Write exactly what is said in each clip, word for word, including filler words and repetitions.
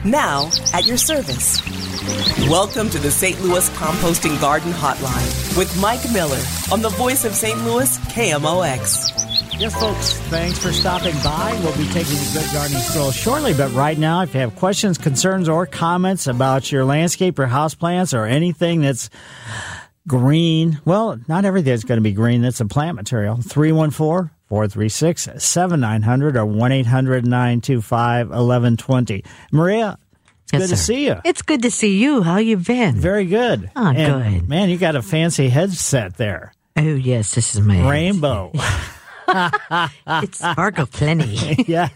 now at your service. Welcome to the Saint Louis Composting Garden Hotline with Mike Miller on the voice of Saint Louis, K M O X. Yes, folks, thanks for stopping by. We'll be taking a good gardening stroll shortly, but right now, if you have questions, concerns, or comments about your landscape or houseplants or anything that's green, well, not everything's going to be green. That's a plant material. three one four, four three six, seven nine zero zero or one eight hundred, nine two five, one one two zero. Maria, it's yes, good sir. to see you. It's good to see you. How you been? Very good. Oh, and, good. Man, you got a fancy headset there. Oh, yes, this is my Rainbow. It's sparkle plenty. Yes.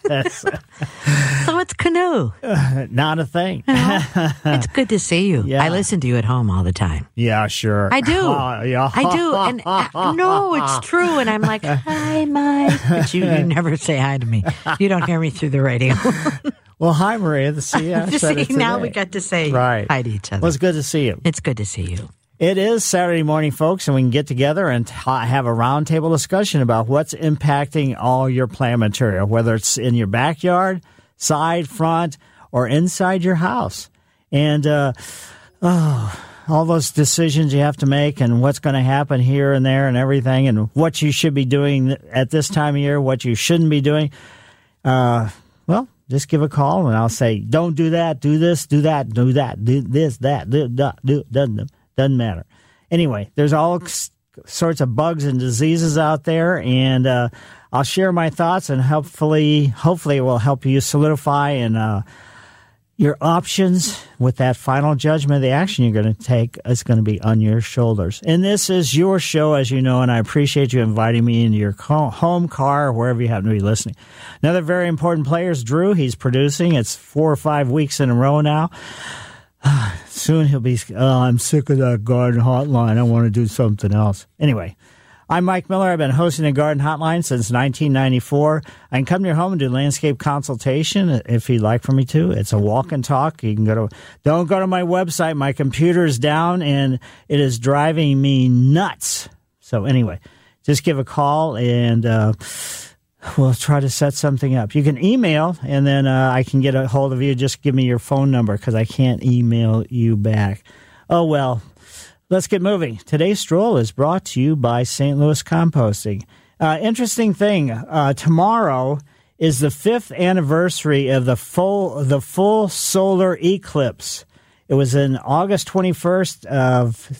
So it's canoe. Uh, not a thing. Oh, it's good to see you. Yeah. I listen to you at home all the time. Yeah, sure. I do. Uh, yeah. I do. And uh, no, it's true. And I'm like, hi, Mike. But you, you never say hi to me. You don't hear me through the radio. Well, hi, Maria. The see, I Just said it see, now today. we got to say Right. hi to each other. Well, it's good to see you. It's good to see you. It is Saturday morning, folks, and we can get together and t- have a roundtable discussion about what's impacting all your plant material, whether it's in your backyard, side, front, or inside your house. And uh, oh, all those decisions you have to make and what's going to happen here and there and everything and what you should be doing at this time of year, what you shouldn't be doing. Uh, well, just give a call, and I'll say, don't do that, do this, do that, do that, do this, that, do that, do, doesn't, doesn't matter. Anyway, there's all s- sorts of bugs and diseases out there, and uh, I'll share my thoughts, and hopefully, hopefully it will help you solidify and uh, your options with that final judgment. The action you're going to take is going to be on your shoulders. And this is your show, as you know, and I appreciate you inviting me into your co- home, car, or wherever you happen to be listening. Another very important player is Drew. He's producing. It's four or five weeks in a row now. Soon he'll be, oh, I'm sick of that garden hotline. I want to do something else. Anyway, I'm Mike Miller. I've been hosting a garden hotline since nineteen ninety-four. I can come to your home and do landscape consultation if you'd like for me to. It's a walk and talk. You can go to, don't go to my website. My computer's down and it is driving me nuts. So anyway, just give a call and, uh, we'll try to set something up. You can email, and then uh, I can get a hold of you. Just give me your phone number because I can't email you back. Oh, well, let's get moving. Today's stroll is brought to you by Saint Louis Composting. Uh, interesting thing, uh, tomorrow is the fifth anniversary of the full the full solar eclipse. It was in August twenty-first of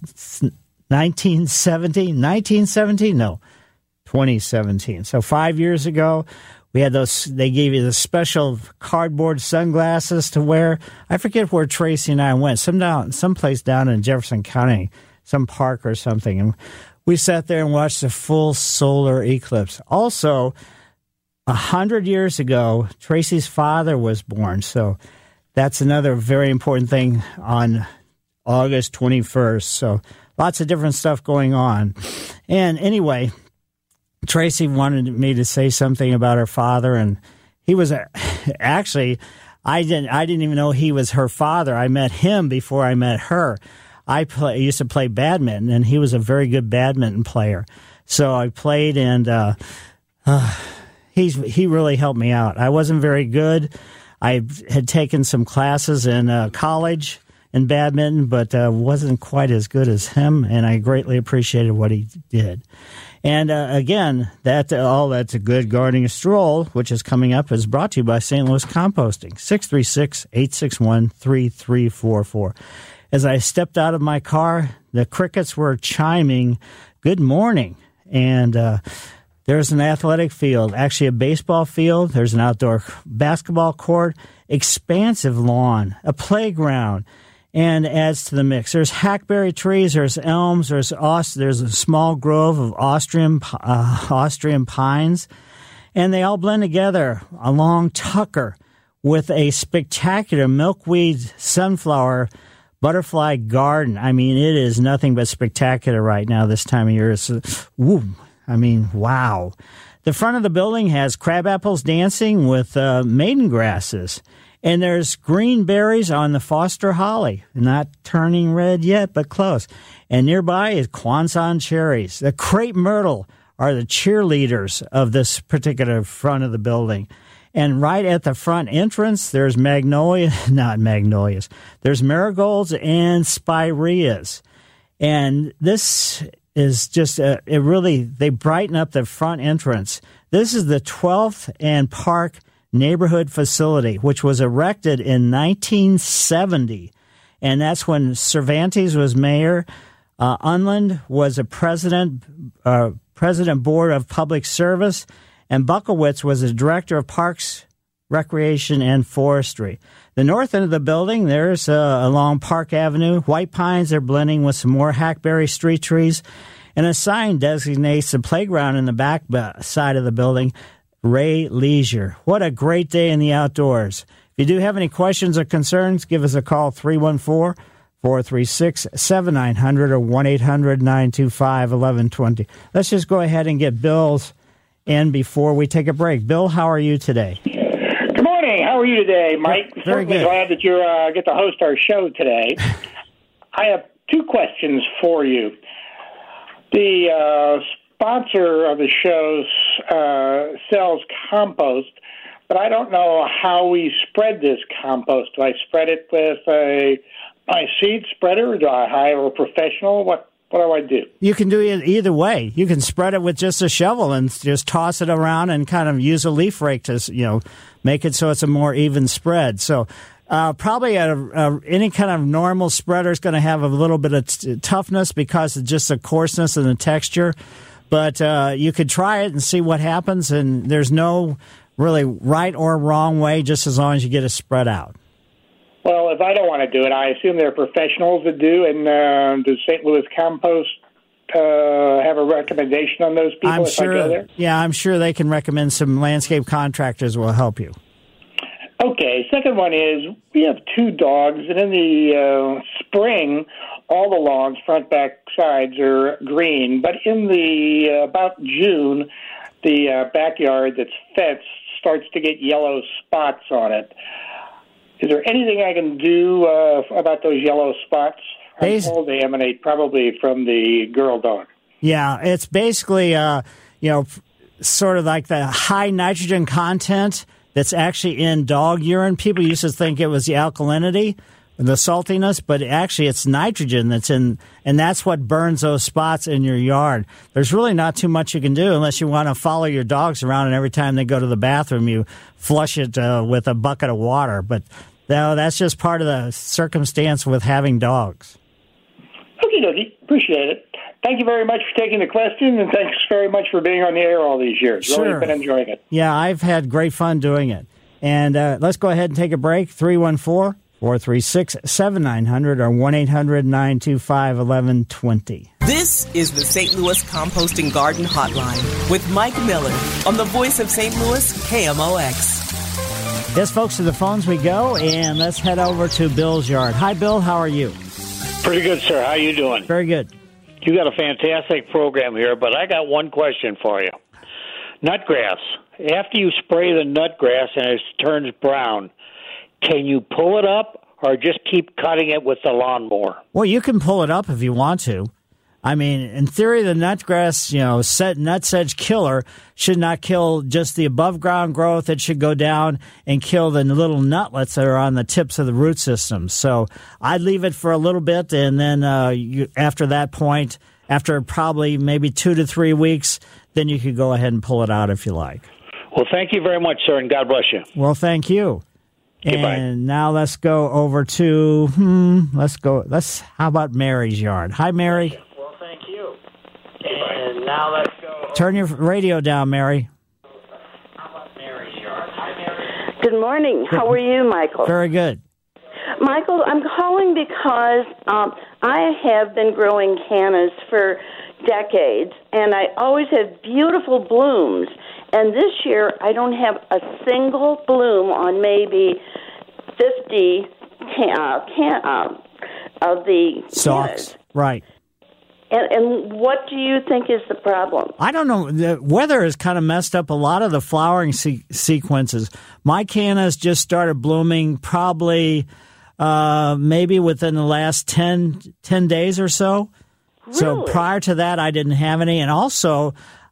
nineteen seventy. nineteen seventy? No. twenty seventeen. So five years ago, we had those, they gave you the special cardboard sunglasses to wear. I forget where Tracy and I went, some down, someplace down in Jefferson County, some park or something. And we sat there and watched the full solar eclipse. Also, a hundred years ago, Tracy's father was born. So that's another very important thing on August twenty-first. So lots of different stuff going on. And anyway, Tracy wanted me to say something about her father, and he was a, actually, I didn't, I didn't even know he was her father. I met him before I met her. I play, used to play badminton, and he was a very good badminton player. So I played, and uh, uh, he's he really helped me out. I wasn't very good. I had taken some classes in uh, college in badminton, but uh, wasn't quite as good as him, and I greatly appreciated what he did. And uh, again, that uh, all that's a good gardening stroll, which is coming up, is brought to you by Saint Louis Composting, six three six, eight six one, three three four four. As I stepped out of my car, the crickets were chiming, good morning. And uh, there's an athletic field, actually a baseball field. There's an outdoor basketball court, expansive lawn, a playground, and adds to the mix. There's hackberry trees, there's elms, there's Aust- there's a small grove of Austrian uh, Austrian pines, and they all blend together along Tucker with a spectacular milkweed sunflower butterfly garden. I mean, it is nothing but spectacular right now this time of year. It's, woo, I mean, wow. The front of the building has crab apples dancing with uh, maiden grasses. And there's green berries on the Foster holly. Not turning red yet, but close. And nearby is Kwanzan cherries. The crepe myrtle are the cheerleaders of this particular front of the building. And right at the front entrance, there's magnolia, not magnolias, there's marigolds and spireas. And this is just, a, it really, they brighten up the front entrance. This is the twelfth and Park neighborhood facility, which was erected in nineteen seventy. And that's when Cervantes was mayor. Uh, Unland was a president, uh, president board of public service, and Buckowitz was the director of parks, recreation, and forestry. The north end of the building, there's uh, along Park Avenue, white pines are blending with some more hackberry street trees, and a sign designates the playground in the back side of the building, Ray Leisure. What a great day in the outdoors. If you do have any questions or concerns, give us a call, three one four, four three six, seven nine zero zero or one eight hundred, nine two five, one one two zero. Let's just go ahead and get Bill's in before we take a break. Bill, how are you today? Good morning. How are you today, Mike? Very Certainly good. glad that you uh, get to host our show today. I have two questions for you. The uh, sponsor of the show uh, sells compost, but I don't know how we spread this compost. Do I spread it with a my seed spreader? Do I hire a professional? What what do I do? You can do it either way. You can spread it with just a shovel and just toss it around and kind of use a leaf rake to, you know, make it so it's a more even spread. So uh, probably a, a, any kind of normal spreader is going to have a little bit of t- toughness because of just the coarseness and the texture. But uh, you could try it and see what happens, and there's no really right or wrong way, just as long as you get it spread out. Well, if I don't want to do it, I assume there are professionals that do, and uh, does Saint Louis Compost uh, have a recommendation on those people I'm if sure, I go there? Yeah, I'm sure they can recommend some landscape contractors will help you. Okay, second one is we have two dogs, and in the uh, spring, all the lawns, front, back, sides, are green. But in the uh, about June, the uh, backyard that's fenced starts to get yellow spots on it. Is there anything I can do uh, about those yellow spots? I'm Bas- told they emanate probably from the girl dog. Yeah, it's basically, uh, you know, sort of like the high nitrogen content that's actually in dog urine. People used to think it was the alkalinity, the saltiness, but actually it's nitrogen that's in, and that's what burns those spots in your yard. There's really not too much you can do unless you want to follow your dogs around, and every time they go to the bathroom, you flush it uh, with a bucket of water. But no, that's just part of the circumstance with having dogs. Okie dokie. Appreciate it. Thank you very much for taking the question, and thanks very much for being on the air all these years. Sure. Really been enjoying it. Yeah, I've had great fun doing it. And uh, let's go ahead and take a break. three one four, four three six, seven nine zero zero or one eight hundred, nine two five, one one two zero. This is the Saint Louis Composting Garden Hotline with Mike Miller on the voice of Saint Louis, K M O X. Yes, folks, to the phones we go, and let's head over to Bill's yard. Hi, Bill. How are you? Pretty good, sir. How you doing? Very good. You got a fantastic program here, but I got one question for you. Nutgrass. After you spray the nutgrass and it turns brown, can you pull it up or just keep cutting it with the lawnmower? Well, you can pull it up if you want to. I mean, in theory, the nutgrass, you know, set nutsedge killer should not kill just the above ground growth. It should go down and kill the little nutlets that are on the tips of the root systems. So I'd leave it for a little bit, and then uh, you, after that point, after probably maybe two to three weeks, then you could go ahead and pull it out if you like. Well, thank you very much, sir, and God bless you. Well, thank you. Goodbye. And now let's go over to, hmm, let's go, let's, how about Mary's yard? Hi, Mary. Well, thank you. And now let's go. Turn your radio down, Mary. How about Mary's yard? Hi, Mary. Good morning. How are you, Michael? Very good. Michael, I'm calling because um, I have been growing cannas for decades, and I always have beautiful blooms. And this year, I don't have a single bloom on maybe fifty can, uh, can, uh, of the Stalks. cannas. Right. And, and what do you think is the problem? I don't know. The weather has kind of messed up a lot of the flowering se- sequences. My cannas just started blooming probably uh, maybe within the last ten, ten days or so. Really? So prior to that, I didn't have any. And also,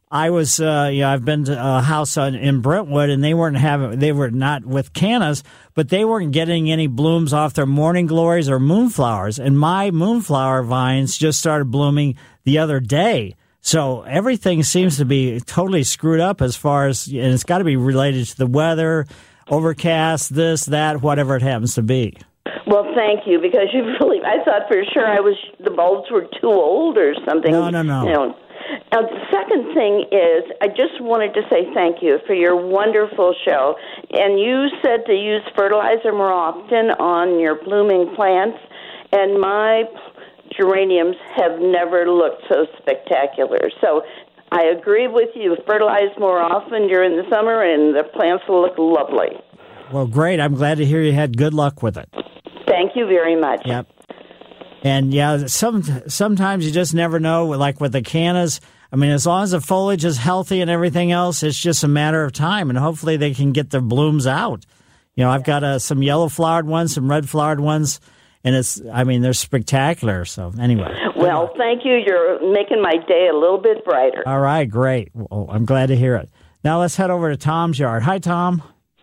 I was, uh, you know, I've been to a house on, in Brentwood, and they weren't having, they were not with cannas, but they weren't getting any blooms off their morning glories or moonflowers. And my moonflower vines just started blooming the other day. So everything seems to be totally screwed up as far as, and it's got to be related to the weather, overcast, this, that, whatever it happens to be. Well, thank you, because you really, I thought for sure I was, the bulbs were too old or something. No, no, no. You know. Now, the second thing is, I just wanted to say thank you for your wonderful show. And you said to use fertilizer more often on your blooming plants, and my geraniums have never looked so spectacular. So I agree with you. Fertilize more often during the summer, and the plants will look lovely. Well, great. I'm glad to hear you had good luck with it. Thank you very much. Yep. And, yeah, some sometimes you just never know, like with the cannas. I mean, as long as the foliage is healthy and everything else, it's just a matter of time, and hopefully they can get their blooms out. You know, I've got uh, some yellow-flowered ones, some red-flowered ones, and it's, I mean, they're spectacular. So, anyway. Well, thank you. You're making my day a little bit brighter. All right, great. Well, I'm glad to hear it. Now let's head over to Tom's yard. Hi, Tom.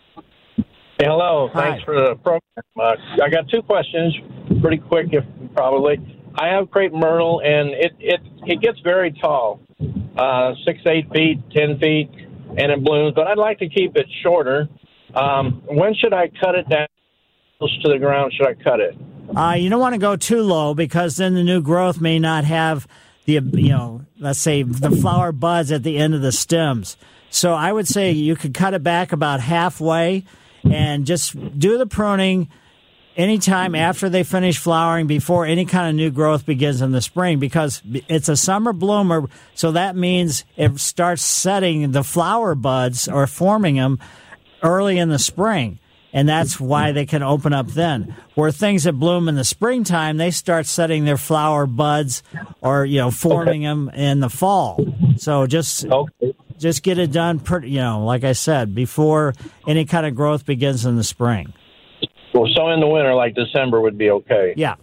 Hey, hello. Hi. Thanks for the program. Uh, I got two questions, pretty quick, if probably. I have crepe myrtle, and it it, it gets very tall, uh, six, eight feet, ten feet, and it blooms. But I'd like to keep it shorter. Um, when should I cut it down close to the ground? Should I cut it? Uh, you don't want to go too low, because then the new growth may not have the, you know, let's say the flower buds at the end of the stems. So I would say you could cut it back about halfway and just do the pruning anytime after they finish flowering, before any kind of new growth begins in the spring, because it's a summer bloomer. So that means it starts setting the flower buds or forming them early in the spring. And that's why they can open up then. Where things that bloom in the springtime, they start setting their flower buds or, you know, forming okay. them in the fall. So just okay. just get it done, pretty, you know, like I said, before any kind of growth begins in the spring. Well, so in the winter, like December would be okay. Yeah.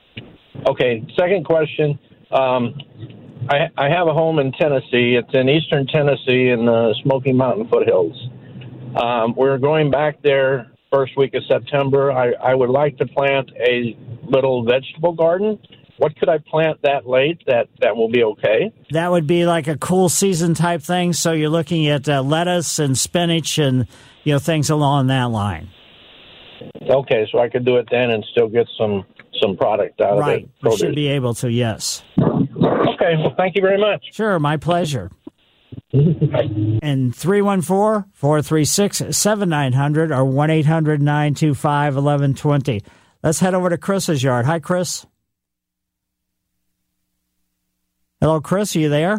Okay, second question. Um, I, I have a home in Tennessee. It's in eastern Tennessee in the Smoky Mountain foothills. Um, we're going back there first week of September. I, I would like to plant a little vegetable garden. What could I plant that late that, that will be okay? That would be like a cool season type thing. So you're looking at uh, lettuce and spinach and, you know, things along that line. Okay, so I could do it then and still get some, some product out right. of it. Right, you should be able to, yes. Okay, well, thank you very much. Sure, my pleasure. And three one four, four three six, seven nine zero zero or one eight hundred, nine two five, one one two zero. Let's head over to Chris's yard. Hi, Chris. Hello, Chris. Are you there?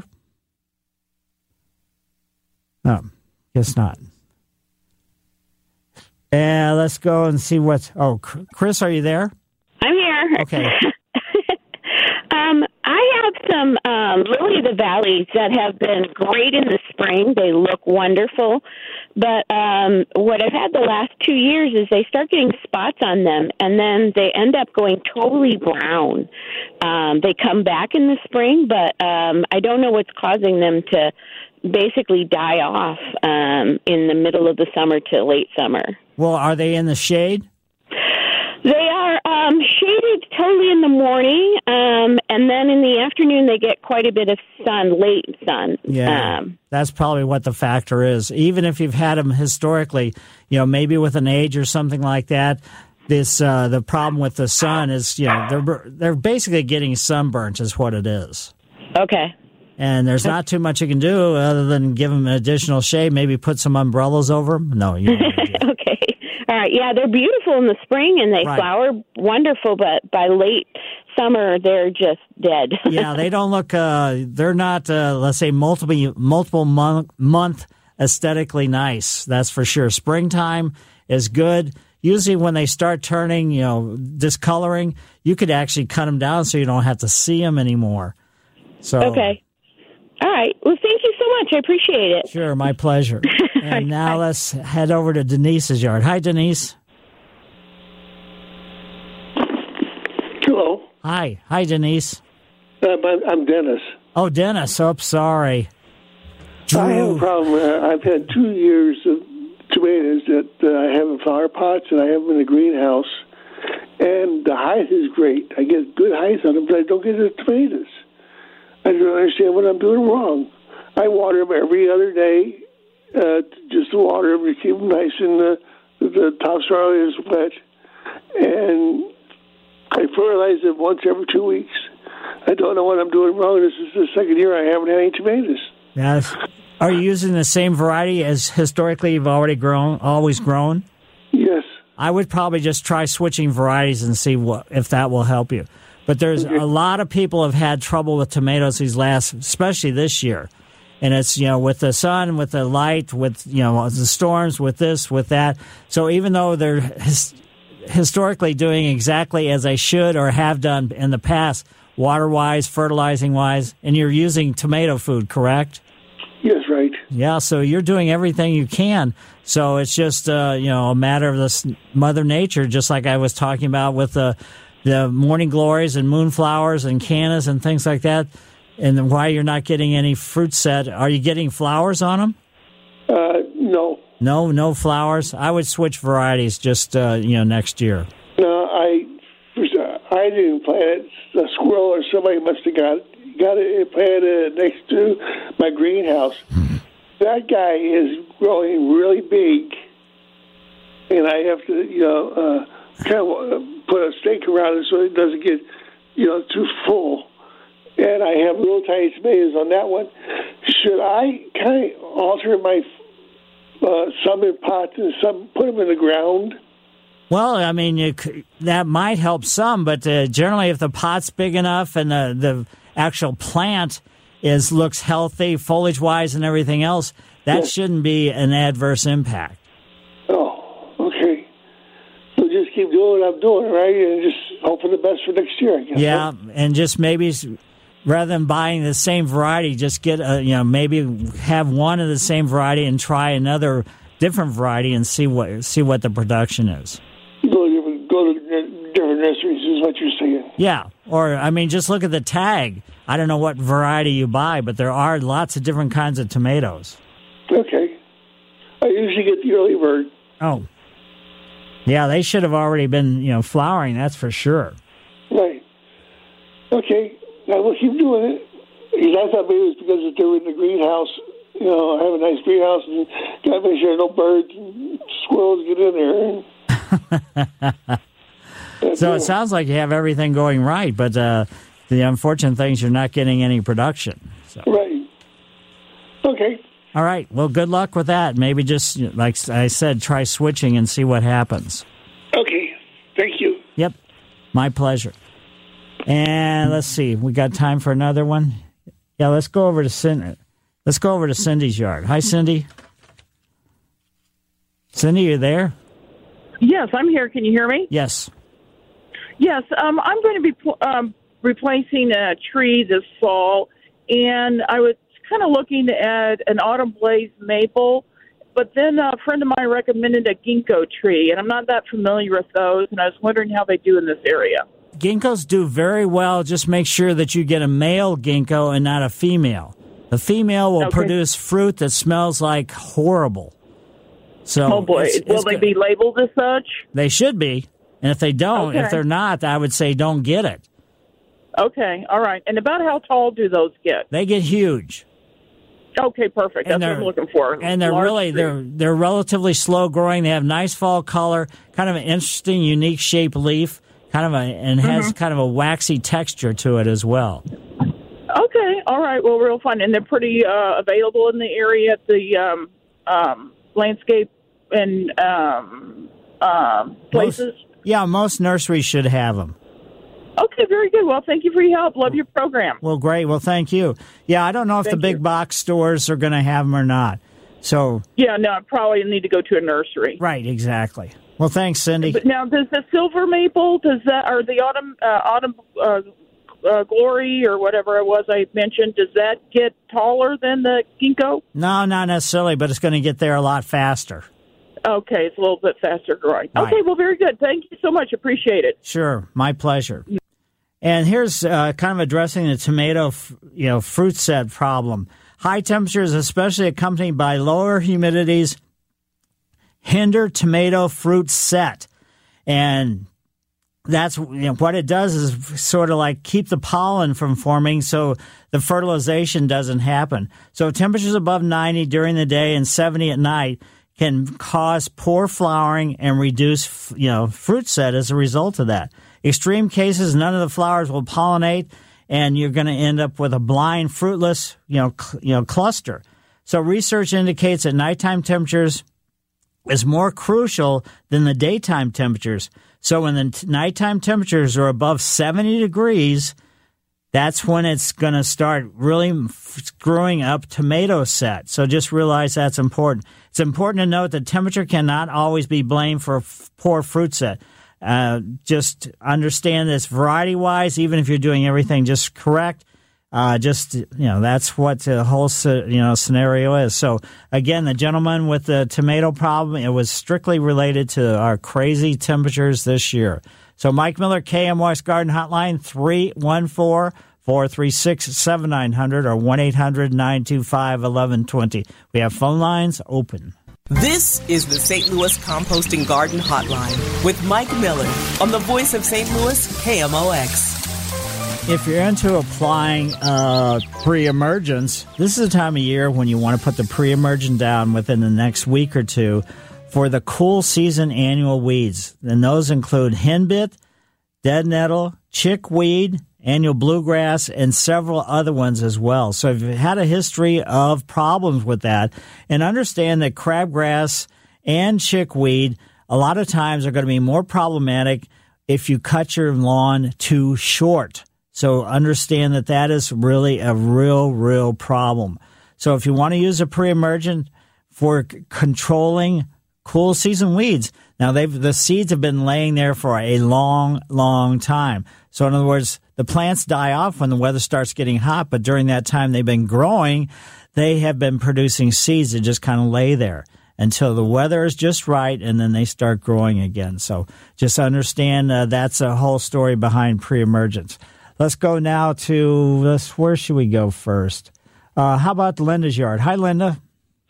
No, guess not. And uh, let's go and see what's... Oh, Chris, are you there? I'm here. Okay. um, I have some um, lily of the valleys that have been great in the spring. They look wonderful. But um, what I've had the last two years is they start getting spots on them, and then they end up going totally brown. Um, they come back in the spring, but um, I don't know what's causing them to basically die off um, in the middle of the summer to late summer. Well, are they in the shade? They are um, shaded totally in the morning, um, and then in the afternoon they get quite a bit of sun, late sun. Yeah, um, that's probably what the factor is. Even if you've had them historically, you know, maybe with an age or something like that, this uh, the problem with the sun is, you know, they're they're basically getting sunburnt is what it is. Okay. And there's not too much you can do other than give them an additional shade, maybe put some umbrellas over them. No, you don't. Okay. All right. Yeah, they're beautiful in the spring, and they right. flower wonderful, but by late summer, they're just dead. Yeah, they don't look, uh, they're not, uh, let's say, multiple, multiple month, month aesthetically nice. That's for sure. Springtime is good. Usually when they start turning, you know, discoloring, you could actually cut them down so you don't have to see them anymore. So. Okay. All right. Well, thank you so much. I appreciate it. Sure, my pleasure. And now let's head over to Denise's yard. Hi, Denise. Hello. Hi. Hi, Denise. Uh, I'm Dennis. Oh, Dennis. Oh, sorry. Drew. I have a problem. Uh, I've had two years of tomatoes that uh, I have in flower pots, and I have them in a greenhouse. And the height is great. I get good height on them, but I don't get the tomatoes. I don't understand what I'm doing wrong. I water them every other day, uh, just to water them to keep them nice and the, the topsoil is wet. And I fertilize them once every two weeks. I don't know what I'm doing wrong. This is the second year I haven't had any tomatoes. Yes. Are you using the same variety as historically you've already grown, always grown? Yes. I would probably just try switching varieties and see what if that will help you. But there's a lot of people have had trouble with tomatoes these last, especially this year. And it's, you know, with the sun, with the light, with, you know, the storms, with this, with that. So even though they're his, historically doing exactly as they should or have done in the past, water-wise, fertilizing-wise, and you're using tomato food, correct? Yes, right. Yeah, so you're doing everything you can. So it's just, uh, you know, a matter of this Mother Nature, just like I was talking about with the the morning glories and moonflowers and cannas and things like that, and why you're not getting any fruit set. Are you getting flowers on them? Uh, no. No, no flowers? I would switch varieties just, uh, you know, next year. No, I, I didn't plant it. A squirrel or somebody must have got it. Got it planted it next to my greenhouse. Hmm. That guy is growing really big, and I have to, you know, uh, kind of put a stake around it so it doesn't get, you know, too full. And I have little tiny tomatoes on that one. Should I kind of alter my uh, some in pots and some put them in the ground? Well, I mean, you could, that might help some, but uh, generally, if the pot's big enough and the the actual plant is looks healthy, foliage-wise and everything else, that yes. shouldn't be an adverse impact. Oh, okay. So just keep doing what I'm doing, right? And just hope for the best for next year, I guess. Yeah, right? And just maybe rather than buying the same variety, just get a, you know, maybe have one of the same variety and try another different variety and see what see what the production is. Go to, go to different nurseries is what you're saying. Yeah, or, I mean, just look at the tag. I don't know what variety you buy, but there are lots of different kinds of tomatoes. Okay. I usually get the early bird. Oh. Yeah, they should have already been, you know, flowering, that's for sure. Right. Okay. Now we'll keep doing it. Because I thought maybe it was because they were in the greenhouse. You know, I have a nice greenhouse and got to make sure no birds and squirrels get in there. So it sounds like you have everything going right, but uh, the unfortunate thing is you're not getting any production. So. Right. Okay. All right. Well, good luck with that. Maybe just, like I said, try switching and see what happens. Okay. Thank you. Yep. My pleasure. And let's see. We got time for another one? Yeah, let's go over to Cindy. Let's go over to Cindy's yard. Hi, Cindy. Cindy, you there? Yes, I'm here. Can you hear me? Yes. Yes, um, I'm going to be um, replacing a tree this fall, and I was kind of looking at an autumn blaze maple, but then a friend of mine recommended a ginkgo tree, and I'm not that familiar with those, and I was wondering how they do in this area. Ginkgos do very well. Just make sure that you get a male ginkgo and not a female. The female will okay. produce fruit that smells like horrible. So oh, boy. It's, Will it's they good. be labeled as such? They should be. And if they don't, okay. if they're not, I would say don't get it. Okay, all right. And about how tall do those get? They get huge. Okay, perfect. That's what I'm looking for. And they're Large really tree. they're they're relatively slow growing. They have nice fall color, kind of an interesting, unique shaped leaf, kind of a and has mm-hmm. kind of a waxy texture to it as well. Okay, all right. Well, real fun, and they're pretty uh, available in the area at the um, um, landscape and um, um, places. Most, yeah, most nurseries should have them. Okay, very good. Well, thank you for your help. Love your program. Well, great. Well, thank you. Yeah, I don't know if thank the big you. box stores are going to have them or not. So yeah, no, I probably need to go to a nursery. Right, exactly. Well, thanks, Cindy. But now, does the silver maple, does that, or the autumn, uh, autumn uh, uh, glory, or whatever it was I mentioned, does that get taller than the ginkgo? No, not necessarily, but it's going to get there a lot faster. Okay, it's a little bit faster growing. Right. Okay, well, very good. Thank you so much. Appreciate it. Sure, my pleasure. And here's uh, kind of addressing the tomato, you know, fruit set problem. high temperatures, especially accompanied by lower humidities, hinder tomato fruit set. And that's, you know, what it does is sort of like keep the pollen from forming so the fertilization doesn't happen. So temperatures above ninety during the day and seventy at night can cause poor flowering and reduce, you know, fruit set as a result of that. Extreme cases, none of the flowers will pollinate, and you're going to end up with a blind, fruitless, you know, cl- you know, cluster. So research indicates that nighttime temperatures is more crucial than the daytime temperatures. So when the t- nighttime temperatures are above seventy degrees, that's when it's going to start really screwing up tomato set. So just realize that's important. It's important to note that temperature cannot always be blamed for f- poor fruit set. Uh, just understand this variety-wise, even if you're doing everything just correct, uh, just, you know, that's what the whole, you know, scenario is. So, again, the gentleman with the tomato problem, it was strictly related to our crazy temperatures this year. So, Mike Miller, K M O X Garden Hotline, three one four, four three six, seven nine zero zero or one eight hundred, nine two five, one one two zero. We have phone lines open. This is the Saint Louis Composting Garden Hotline with Mike Miller on the voice of Saint Louis, K M O X. If you're into applying uh, pre-emergence, this is the time of year when you want to put the pre-emergent down within the next week or two for the cool season annual weeds. And those include henbit, dead nettle, chickweed, annual bluegrass, and several other ones as well. So if you've had a history of problems with that, and understand that crabgrass and chickweed a lot of times are going to be more problematic if you cut your lawn too short. So understand that that is really a real, real problem. So if you want to use a pre-emergent for c- controlling cool season weeds, now they've the seeds have been laying there for a long, long time. So in other words, the plants die off when the weather starts getting hot, but during that time they've been growing, they have been producing seeds that just kind of lay there until the weather is just right, and then they start growing again. So just understand uh, that's a whole story behind pre-emergence. Let's go now to, let's, where should we go first? Uh, how about Linda's yard? Hi, Linda.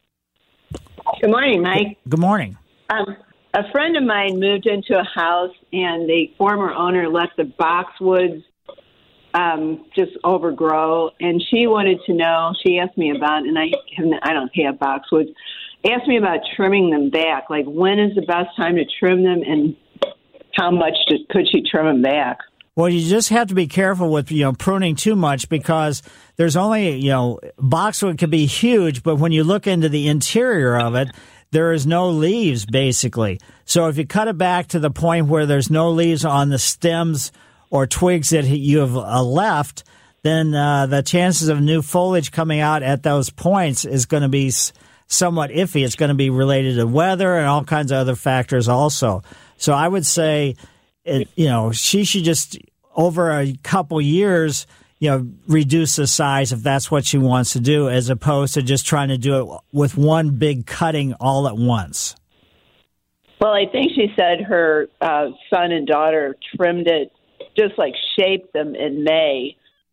Good morning, Mike. Good morning. Um, a friend of mine moved into a house, and the former owner let the boxwoods um, just overgrow, and she wanted to know, she asked me about, and I, I don't have boxwoods, asked me about trimming them back. Like, when is the best time to trim them, and how much to, could she trim them back? Well, you just have to be careful with, you know, pruning too much, because there's only, you know, boxwood could be huge, but when you look into the interior of it, there is no leaves, basically. So if you cut it back to the point where there's no leaves on the stems or twigs that you have uh, left, then uh, the chances of new foliage coming out at those points is going to be s- somewhat iffy. It's going to be related to weather and all kinds of other factors also. So I would say, it, you know, she should just, over a couple years, you know, reduce the size if that's what she wants to do, as opposed to just trying to do it with one big cutting all at once. Well, I think she said her uh, son and daughter trimmed it, just like shaped them in May.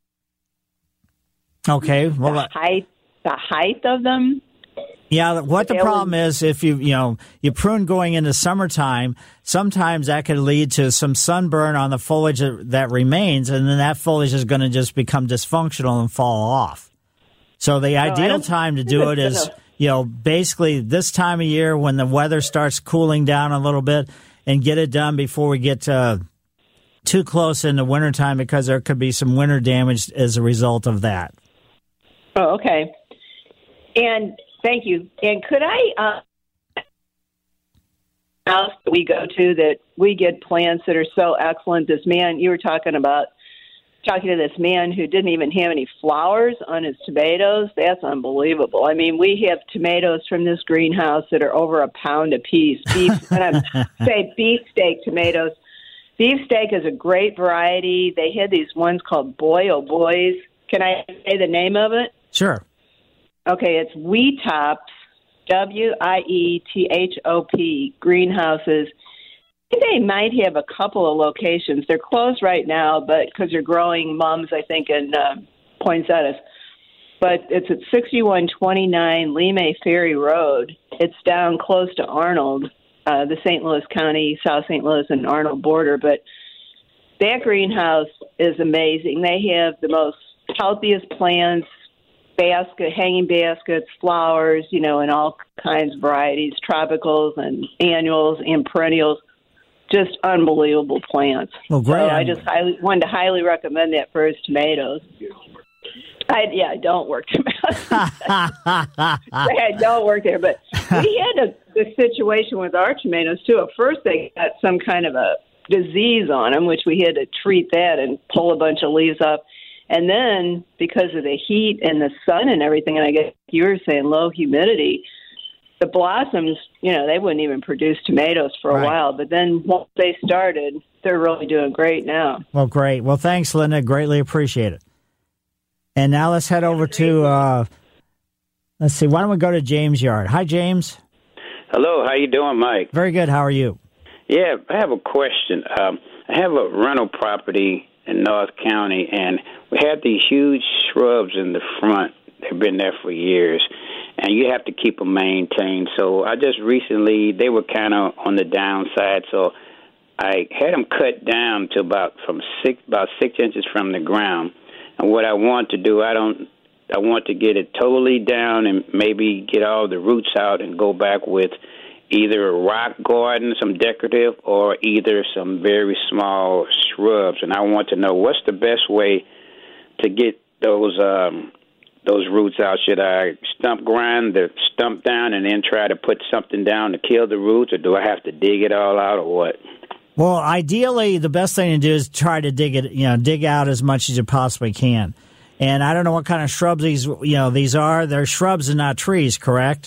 Okay. Well, the height, the height of them. Yeah, what the problem is, if you, you know, you prune going into summertime, sometimes that could lead to some sunburn on the foliage that, that remains, and then that foliage is going to just become dysfunctional and fall off. So the ideal time to do it is, you know, basically this time of year when the weather starts cooling down a little bit, and get it done before we get uh, too close into wintertime, because there could be some winter damage as a result of that. Oh, okay. And thank you. And could I, uh, house that we go to that we get plants that are so excellent. This man, you were talking about, talking to this man who didn't even have any flowers on his tomatoes. That's unbelievable. I mean, we have tomatoes from this greenhouse that are over a pound a piece. Beef, and I'm say beefsteak tomatoes. Beefsteak is a great variety. They had these ones called Boy Oh Boys. Can I say the name of it? Sure. Okay, it's Wietops, W I E T H O P, greenhouses. I think they might have a couple of locations. They're closed right now, but because they're growing mums, I think, in uh, Poinsettias. but it's at sixty-one twenty-nine Lemay Ferry Road. It's down close to Arnold, uh, the Saint Louis County, South Saint Louis and Arnold border. But that greenhouse is amazing. They have the most healthiest plants, basket, hanging baskets, flowers, you know, in all kinds of varieties, tropicals and annuals and perennials. Just unbelievable plants. Well, great. So I just highly wanted to highly recommend that for his tomatoes. I, yeah, I don't work tomatoes. I don't work there, but we had a, a situation with our tomatoes too. At first, they got some kind of a disease on them, which we had to treat that and pull a bunch of leaves off. And then, because of the heat and the sun and everything, and I guess you were saying low humidity, the blossoms, you know, they wouldn't even produce tomatoes for a right. while. But then once they started, they're really doing great now. Well, great. Well, thanks, Linda. Greatly appreciate it. And now let's head over to, uh, let's see, why don't we go to James' yard? Hi, James. Hello, how you doing, Mike? Very good. How are you? Yeah, I have a question. Um, I have a rental property in North County, and we had these huge shrubs in the front. They've been there for years, and you have to keep them maintained. So I just recently, they were kind of on the downside, so I had them cut down to about from six, about six inches from the ground. And what I want to do, I don't, I want to get it totally down and maybe get all the roots out and go back with either a rock garden, some decorative, or either some very small shrubs. And I want to know what's the best way to get those um, those roots out. Should I stump grind the stump down and then try to put something down to kill the roots, or do I have to dig it all out, or what? Well, ideally, the best thing to do is try to dig it, you know, dig out as much as you possibly can. And I don't know what kind of shrubs these, you know, these are. They're shrubs and not trees, correct?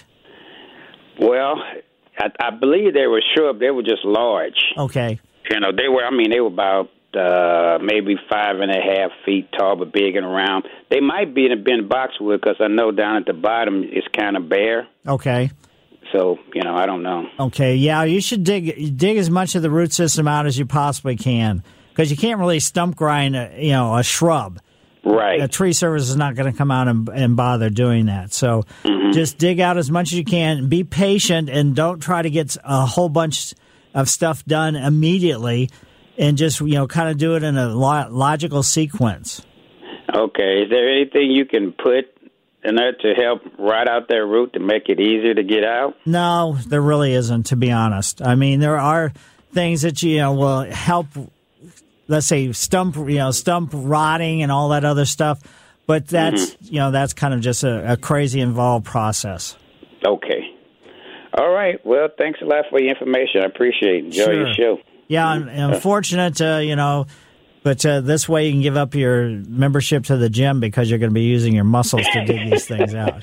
Well, I, I believe they were shrubs. They were just large. Okay. You know, they were, I mean, they were about uh, maybe five and a half feet tall, but big and round. They might be in a bin boxwood because I know down at the bottom it's kind of bare. Okay. So, you know, I don't know. Okay, yeah, you should dig dig as much of the root system out as you possibly can because you can't really stump grind, a, you know, a shrub. Right. A tree service is not going to come out and, and bother doing that. So mm-hmm. just dig out as much as you can. Be patient and don't try to get a whole bunch of stuff done immediately, and just, you know, kind of do it in a lo- logical sequence. Okay. Is there anything you can put in there to help rot out that root to make it easier to get out? No, there really isn't, to be honest. I mean, there are things that, you know, will help, let's say, stump, you know, stump rotting and all that other stuff. But that's, mm-hmm. you know, that's kind of just a, a crazy involved process. Okay. All right. Well, thanks a lot for your information. I appreciate it. Enjoy sure. your show. Yeah, and, and unfortunate, uh, you know, but uh, this way you can give up your membership to the gym because you're going to be using your muscles to dig these things out.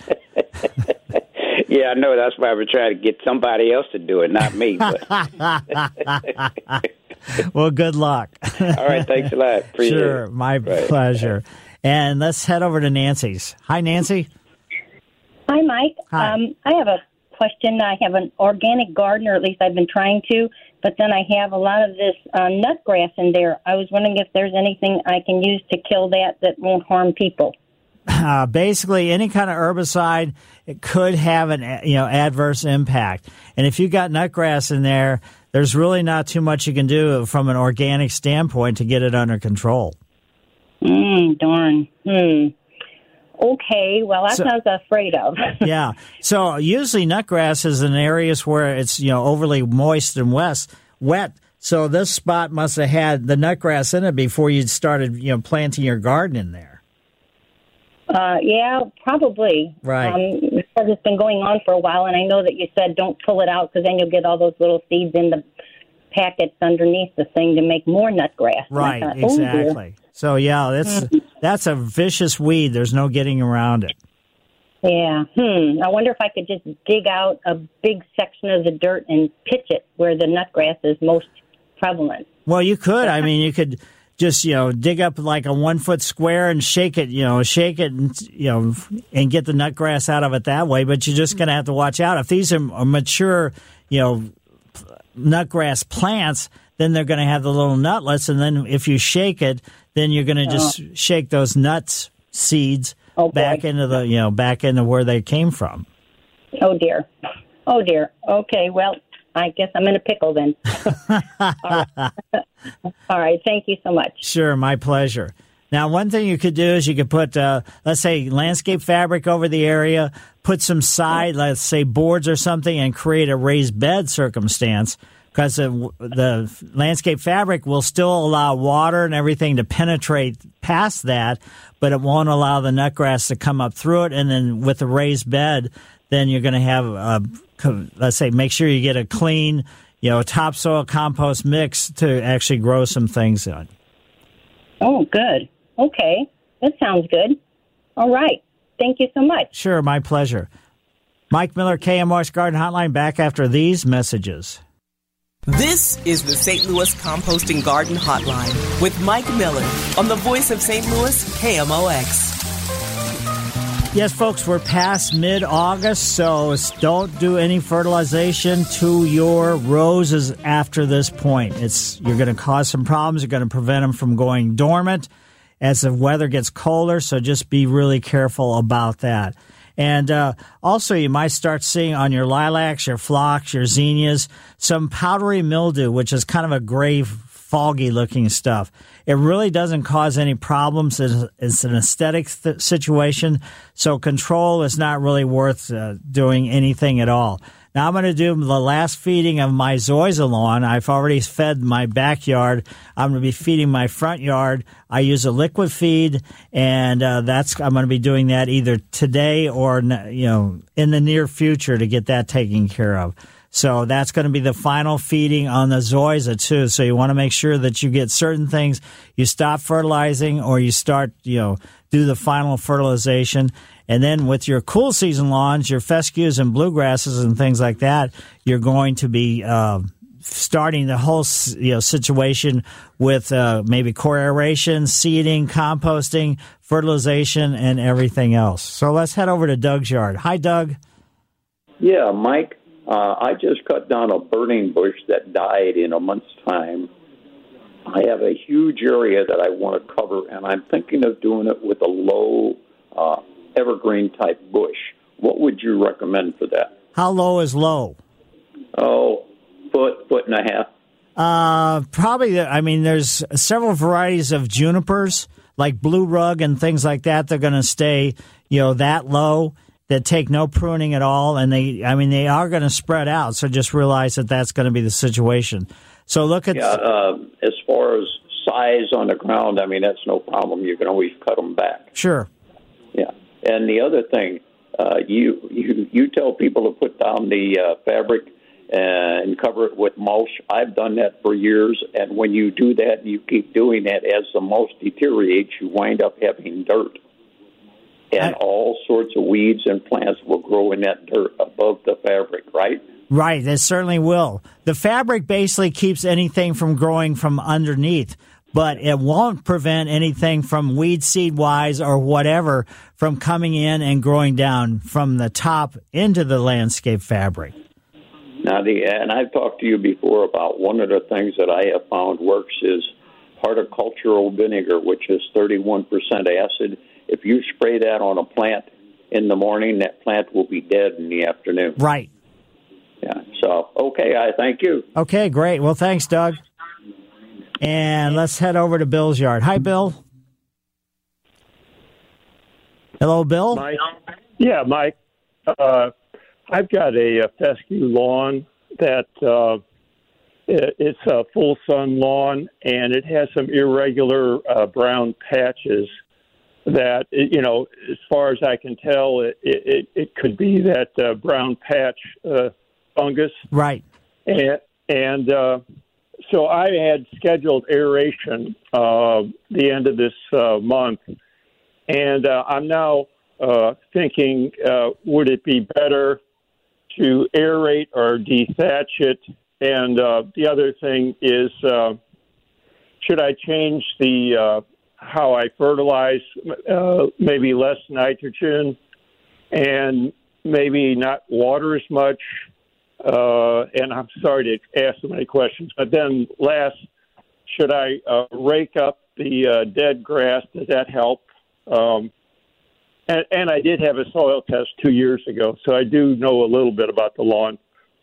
Yeah, I know. That's why we're trying to get somebody else to do it, not me. But. Well, good luck. All right, thanks a lot. Appreciate sure, it. my right. pleasure. And let's head over to Nancy's. Hi, Nancy. Hi, Mike. Hi. Um, I have a question. I have an organic garden, or at least I've been trying to, but then I have a lot of this uh, nut grass in there. I was wondering if there's anything I can use to kill that that won't harm people. Uh, basically, any kind of herbicide, it could have an, you know, adverse impact. And if you got nutgrass in there, there's really not too much you can do from an organic standpoint to get it under control. Mm, darn. Hmm. Okay, well, that's so, what I was afraid of. Yeah. So usually nutgrass is in areas where it's, you know, overly moist and wet. wet. So this spot must have had the nutgrass in it before you started, you know, planting your garden in there. Uh, yeah, probably. Right. Um, because it's been going on for a while, and I know that you said don't pull it out because then you'll get all those little seeds in the packets underneath the thing to make more nutgrass. Right, thought, oh, exactly. So, yeah, that's that's a vicious weed. There's no getting around it. Yeah. Hmm. I wonder if I could just dig out a big section of the dirt and pitch it where the nutgrass is most prevalent. Well, you could. I mean, you could just, you know, dig up like a one-foot square and shake it, you know, shake it and, you know, and get the nutgrass out of it that way. But you're just going to have to watch out. If these are mature, you know, nutgrass plants, then they're going to have the little nutlets. And then if you shake it, then you're going to just oh. shake those nuts, seeds Oh, back boy. into the you know back into where they came from. Oh dear. Oh dear. Okay. Well, I guess I'm in a pickle then. All right. All right. Thank you so much. Sure, my pleasure. Now, one thing you could do is you could put, uh, let's say, landscape fabric over the area, put some side, let's say, boards or something, and create a raised bed circumstance, because the, the landscape fabric will still allow water and everything to penetrate past that, but it won't allow the nutgrass to come up through it. And then with the raised bed, then you're going to have, a, let's say, make sure you get a clean, you know, topsoil compost mix to actually grow some things on. Oh, good. Okay. That sounds good. All right. Thank you so much. Sure, my pleasure. Mike Miller, K M O X Garden Hotline, back after these messages. This is the Saint Louis Composting Garden Hotline with Mike Miller on the voice of Saint Louis, K M O X. Yes, folks, we're past mid-August, so don't do any fertilization to your roses after this point. It's you're going to cause some problems. You're going to prevent them from going dormant as the weather gets colder, so just be really careful about that. And uh, also, you might start seeing on your lilacs, your phlox, your zinnias, some powdery mildew, which is kind of a gray, foggy-looking stuff. It really doesn't cause any problems. It's, it's an aesthetic th- situation, so control is not really worth uh, doing anything at all. Now I'm going to do the last feeding of my zoysia lawn. I've already fed my backyard. I'm going to be feeding my front yard. I use a liquid feed, and uh, that's I'm going to be doing that either today or you know in the near future to get that taken care of. So that's going to be the final feeding on the zoysia too. So you want to make sure that you get certain things. You stop fertilizing or you start, you know, do the final fertilization. And then with your cool season lawns, your fescues and bluegrasses and things like that, you're going to be uh, starting the whole you know situation with uh, maybe core aeration, seeding, composting, fertilization, and everything else. So let's head over to Doug's yard. Hi, Doug. Yeah, Mike. Uh, I just cut down a burning bush that died in a month's time. I have a huge area that I want to cover, and I'm thinking of doing it with a low uh, evergreen type bush. What would you recommend for that? How low is low? Oh, foot, foot and a half. Uh, probably, I mean, there's several varieties of junipers, like blue rug and things like that. They're going to stay, you know, that low. That take no pruning at all, and they, I mean, they are going to spread out. So just realize that that's going to be the situation. So look at yeah. Uh, as far as size on the ground, I mean, that's no problem. You can always cut them back. Sure. Yeah, and the other thing, uh, you you you tell people to put down the uh, fabric and cover it with mulch. I've done that for years, and when you do that, you keep doing that. As the mulch deteriorates, you wind up having dirt. And all sorts of weeds and plants will grow in that dirt above the fabric, right? Right, it certainly will. The fabric basically keeps anything from growing from underneath, but it won't prevent anything from weed seed-wise or whatever from coming in and growing down from the top into the landscape fabric. Now, the and I've talked to you before about one of the things that I have found works is horticultural vinegar, which is thirty-one percent acid. If you spray that on a plant in the morning, that plant will be dead in the afternoon. Right. Yeah. So, okay, I thank you. Okay, great. Well, thanks, Doug. And let's head over to Bill's yard. Hi, Bill. Hello, Bill. Mike. Yeah, Mike. Uh, I've got a, a fescue lawn that uh, it, it's a full sun lawn, and it has some irregular uh, brown patches. That, you know, as far as I can tell, it it, it could be that uh, brown patch uh, fungus. Right. And, and uh, so I had scheduled aeration uh, the end of this uh, month. And uh, I'm now uh, thinking, uh, would it be better to aerate or dethatch it? And uh, the other thing is, uh, should I change the... Uh, how I fertilize, uh, maybe less nitrogen and maybe not water as much. Uh, and I'm sorry to ask so many questions. But then last, should I uh, rake up the uh, dead grass? Does that help? Um, And, and I did have a soil test two years ago, so I do know a little bit about the lawn.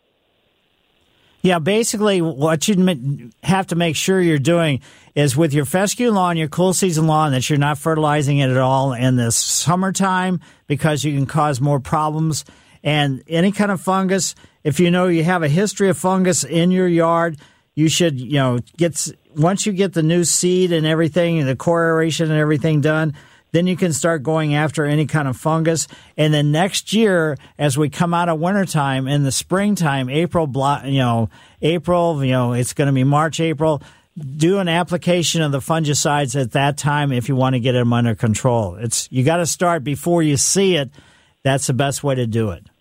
Yeah, basically what you have to make sure you're doing is with your fescue lawn, your cool season lawn, that you're not fertilizing it at all in the summertime because you can cause more problems. And any kind of fungus, if you know you have a history of fungus in your yard, you should, you know, get once you get the new seed and everything and the core aeration and everything done, then you can start going after any kind of fungus. And then next year, as we come out of wintertime, in the springtime, April, you know, April, you know, it's going to be March, April, do an application of the fungicides at that time if you want to get them under control. It's you got to start before you see it. That's the best way to do it.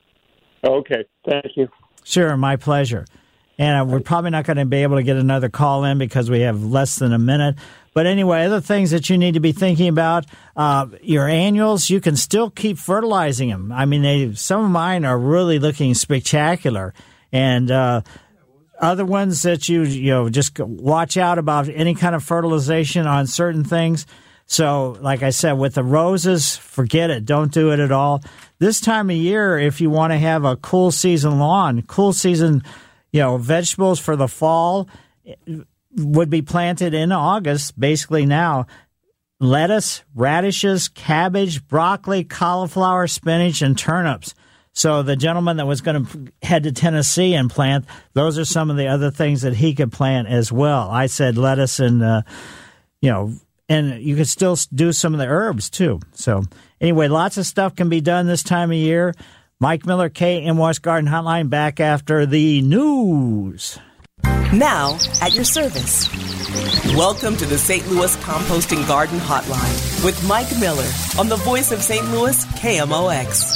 Okay, thank you. Sure, my pleasure. And uh, we're probably not going to be able to get another call in because we have less than a minute. But anyway, other things that you need to be thinking about, uh, your annuals, you can still keep fertilizing them. I mean, they, some of mine are really looking spectacular. And uh, other ones that you, you know, just watch out about any kind of fertilization on certain things. So, like I said, with the roses, forget it. Don't do it at all. This time of year, if you want to have a cool season lawn, cool season, you know, vegetables for the fall would be planted in August, basically now. Lettuce, radishes, cabbage, broccoli, cauliflower, spinach, and turnips. So the gentleman that was going to head to Tennessee and plant, those are some of the other things that he could plant as well. I said lettuce and, uh, you know, and you could still do some of the herbs too. So anyway, lots of stuff can be done this time of year. Mike Miller, K M O S Garden Hotline, back after the news. Now, at your service. Welcome to the Saint Louis Composting Garden Hotline with Mike Miller on the voice of Saint Louis, K M O X.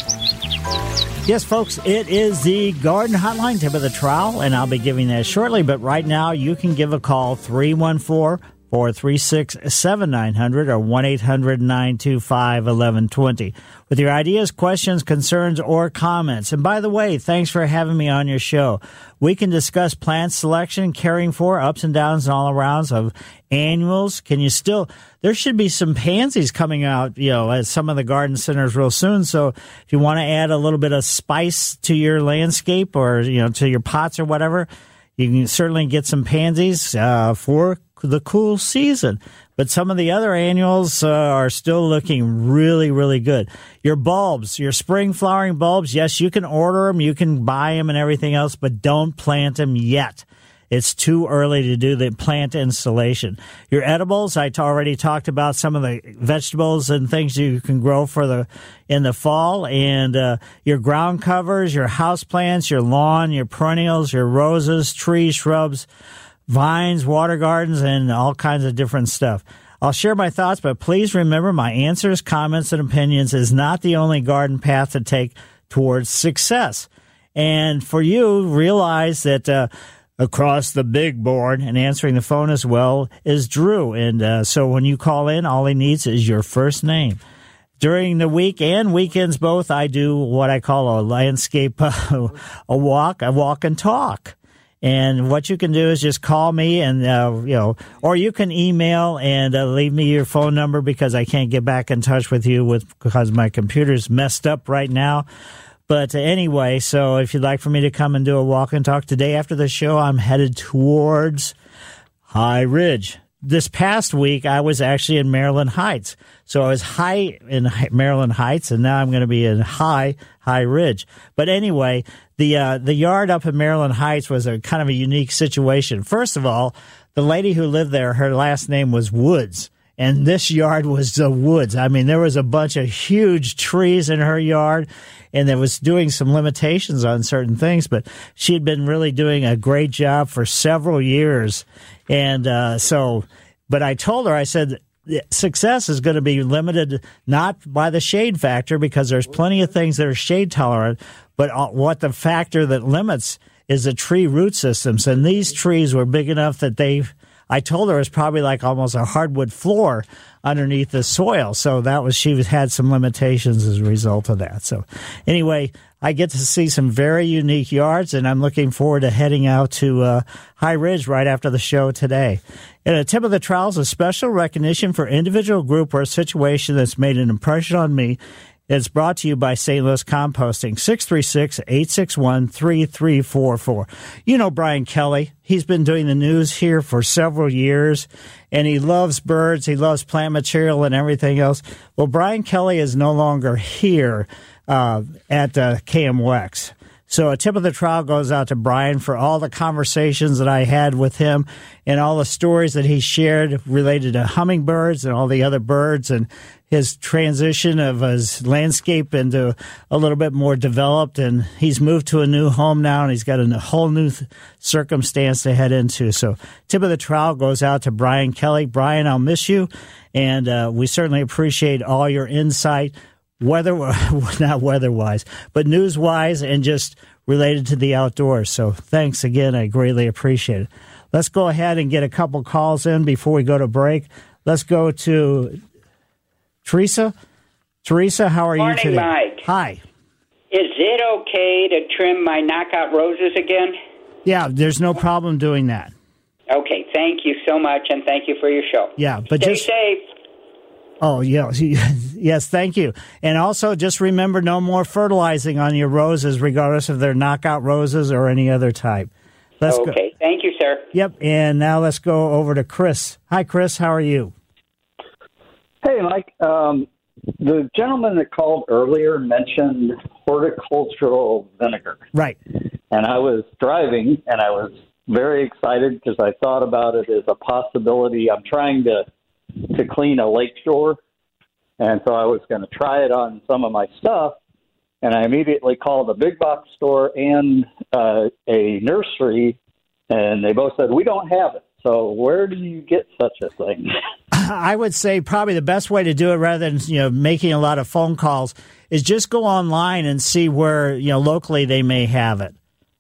Yes, folks, it is the Garden Hotline, tip of the trowel, and I'll be giving that shortly. But right now, you can give a call, three one four, four three six, seven nine zero zero or one eight hundred, nine two five, one one two zero with your ideas, questions, concerns, or comments. And by the way, thanks for having me on your show. We can discuss plant selection, caring for, ups and downs and all arounds of annuals. Can you still, there should be some pansies coming out, you know, at some of the garden centers real soon. So if you want to add a little bit of spice to your landscape or, you know, to your pots or whatever, you can certainly get some pansies uh, for the cool season. But some of the other annuals uh, are still looking really, really good. Your bulbs, your spring flowering bulbs, yes, you can order them, you can buy them and everything else, but don't plant them yet. It's too early to do the plant installation. Your edibles, I already talked about some of the vegetables and things you can grow for the in the fall. And uh, your ground covers, your house plants, your lawn, your perennials, your roses, trees, shrubs, vines, water gardens, and all kinds of different stuff. I'll share my thoughts, but please remember my answers, comments, and opinions is not the only garden path to take towards success. And for you, realize that uh, across the big board and answering the phone as well is Drew. And uh, so when you call in, all he needs is your first name. During the week and weekends both, I do what I call a landscape, uh, a walk, a walk and talk. And what you can do is just call me and, uh, you know, or you can email and uh, leave me your phone number because I can't get back in touch with you with because my computer's messed up right now. But uh, anyway, so if you'd like for me to come and do a walk and talk today after the show, I'm headed towards High Ridge. This past week, I was actually in Maryland Heights. So I was high in Maryland Heights, and now I'm going to be in High, High Ridge. But anyway, the uh, the yard up in Maryland Heights was a kind of a unique situation. First of all, the lady who lived there, her last name was Woods, and this yard was the woods. I mean, there was a bunch of huge trees in her yard, and there was doing some limitations on certain things, but she had been really doing a great job for several years. And uh, so, but I told her, I said, success is going to be limited not by the shade factor because there's plenty of things that are shade tolerant, but what the factor that limits is the tree root systems. And these trees were big enough that they, I told her it was probably like almost a hardwood floor underneath the soil. So that was, she had some limitations as a result of that. So anyway, I get to see some very unique yards, and I'm looking forward to heading out to uh, High Ridge right after the show today. And a tip of the trowel is a special recognition for individual, group, or a situation that's made an impression on me. It's brought to you by Saint Louis Composting, six three six, eight six one, three three four four. You know Brian Kelly. He's been doing the news here for several years, and he loves birds. He loves plant material and everything else. Well, Brian Kelly is no longer here uh, at uh, K M O X. So a tip of the trowel goes out to Brian for all the conversations that I had with him and all the stories that he shared related to hummingbirds and all the other birds, and his transition of his landscape into a little bit more developed. And he's moved to a new home now, and he's got a whole new th- circumstance to head into. So tip of the trowel goes out to Brian Kelly. Brian, I'll miss you, and uh, we certainly appreciate all your insight, weather, not weather-wise, but news-wise and just related to the outdoors. So thanks again. I greatly appreciate it. Let's go ahead and get a couple calls in before we go to break. Let's go to Teresa. Teresa, how are Morning, you today? Mike. Hi. Is it okay to trim my knockout roses again? Yeah, there's no problem doing that. Okay, thank you so much, and thank you for your show. Yeah, but Stay just safe. Oh, yeah. Yes, thank you. And also just remember no more fertilizing on your roses, regardless if they're knockout roses or any other type. Let's okay, go. Thank you, sir. Yep, and now let's go over to Chris. Hi, Chris. How are you? Hey, Mike. Um, the gentleman that called earlier mentioned horticultural vinegar. Right. And I was driving, and I was very excited because I thought about it as a possibility. I'm trying to to clean a lake shore, and so I was going to try it on some of my stuff, and I immediately called a big box store and uh, a nursery, and they both said, we don't have it. So where do you get such a thing? I would say probably the best way to do it, rather than, you know, making a lot of phone calls, is just go online and see where, you know, locally they may have it.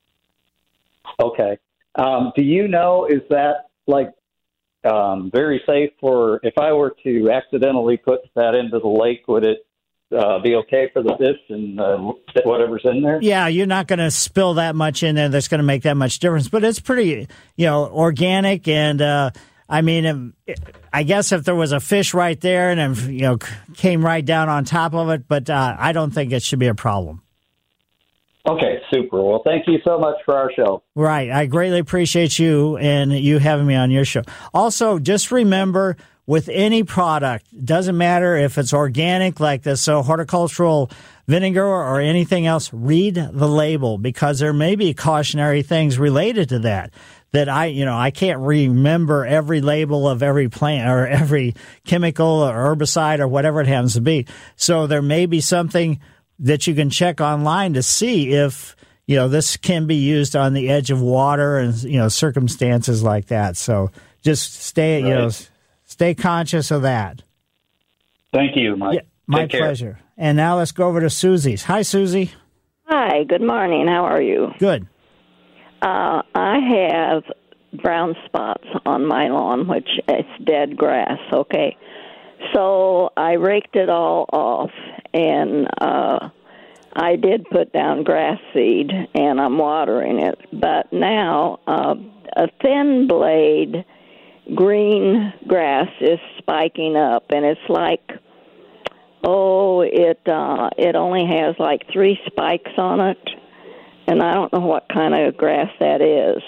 Okay. Um, do you know, is that like um, very safe for, if I were to accidentally put that into the lake, would it uh, be okay for the fish and uh, whatever's in there? Yeah, you're not going to spill that much in there that's going to make that much difference. But it's pretty, you know, organic. And, uh, I mean, I guess if there was a fish right there and, if, you know, came right down on top of it, but uh, I don't think it should be a problem. Okay, super. Well, thank you so much for our show. Right. I greatly appreciate you and you having me on your show. Also, just remember, with any product, doesn't matter if it's organic like this, so horticultural vinegar or anything else, read the label, because there may be cautionary things related to that. That I, you know, I can't remember every label of every plant or every chemical or herbicide or whatever it happens to be. So there may be something that you can check online to see if, you know, this can be used on the edge of water and, you know, circumstances like that. So just stay, right. you know, stay conscious of that. Thank you, Mike. Yeah, my Take care. pleasure. And now let's go over to Susie's. Hi, Susie. Hi, good morning. How are you? Good. Uh, I have brown spots on my lawn, which is dead grass, okay? So I raked it all off, and uh, I did put down grass seed, and I'm watering it. But now uh, a thin blade green grass is spiking up, and it's like, oh, it uh, it only has like three spikes on it. And I don't know what kind of grass that is.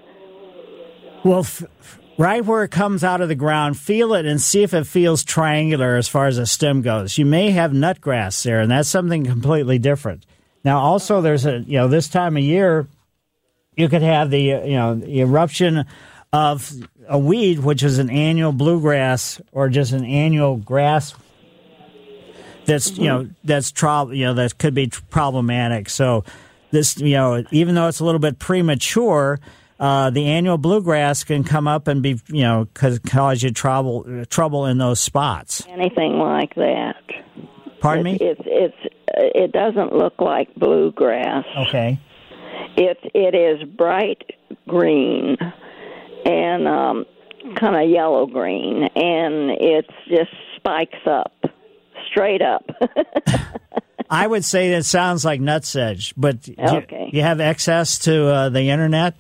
Well, f- right where it comes out of the ground, feel it and see if it feels triangular as far as the stem goes. You may have nutgrass there, and that's something completely different. Now, also, there's a, you know, this time of year, you could have the, you know, the eruption of a weed, which is an annual bluegrass or just an annual grass that's, you know, that's, tro- you know, that could be problematic. So, this, you know, even though it's a little bit premature, uh, the annual bluegrass can come up and be, you know, cause, cause you trouble trouble in those spots. Anything like that. Pardon it's, me? It's it's it doesn't look like bluegrass. Okay. It it is bright green, and um, kind of yellow green, and it just spikes up, straight up. I would say that sounds like nutsedge, but okay. you, you have access to uh, the internet?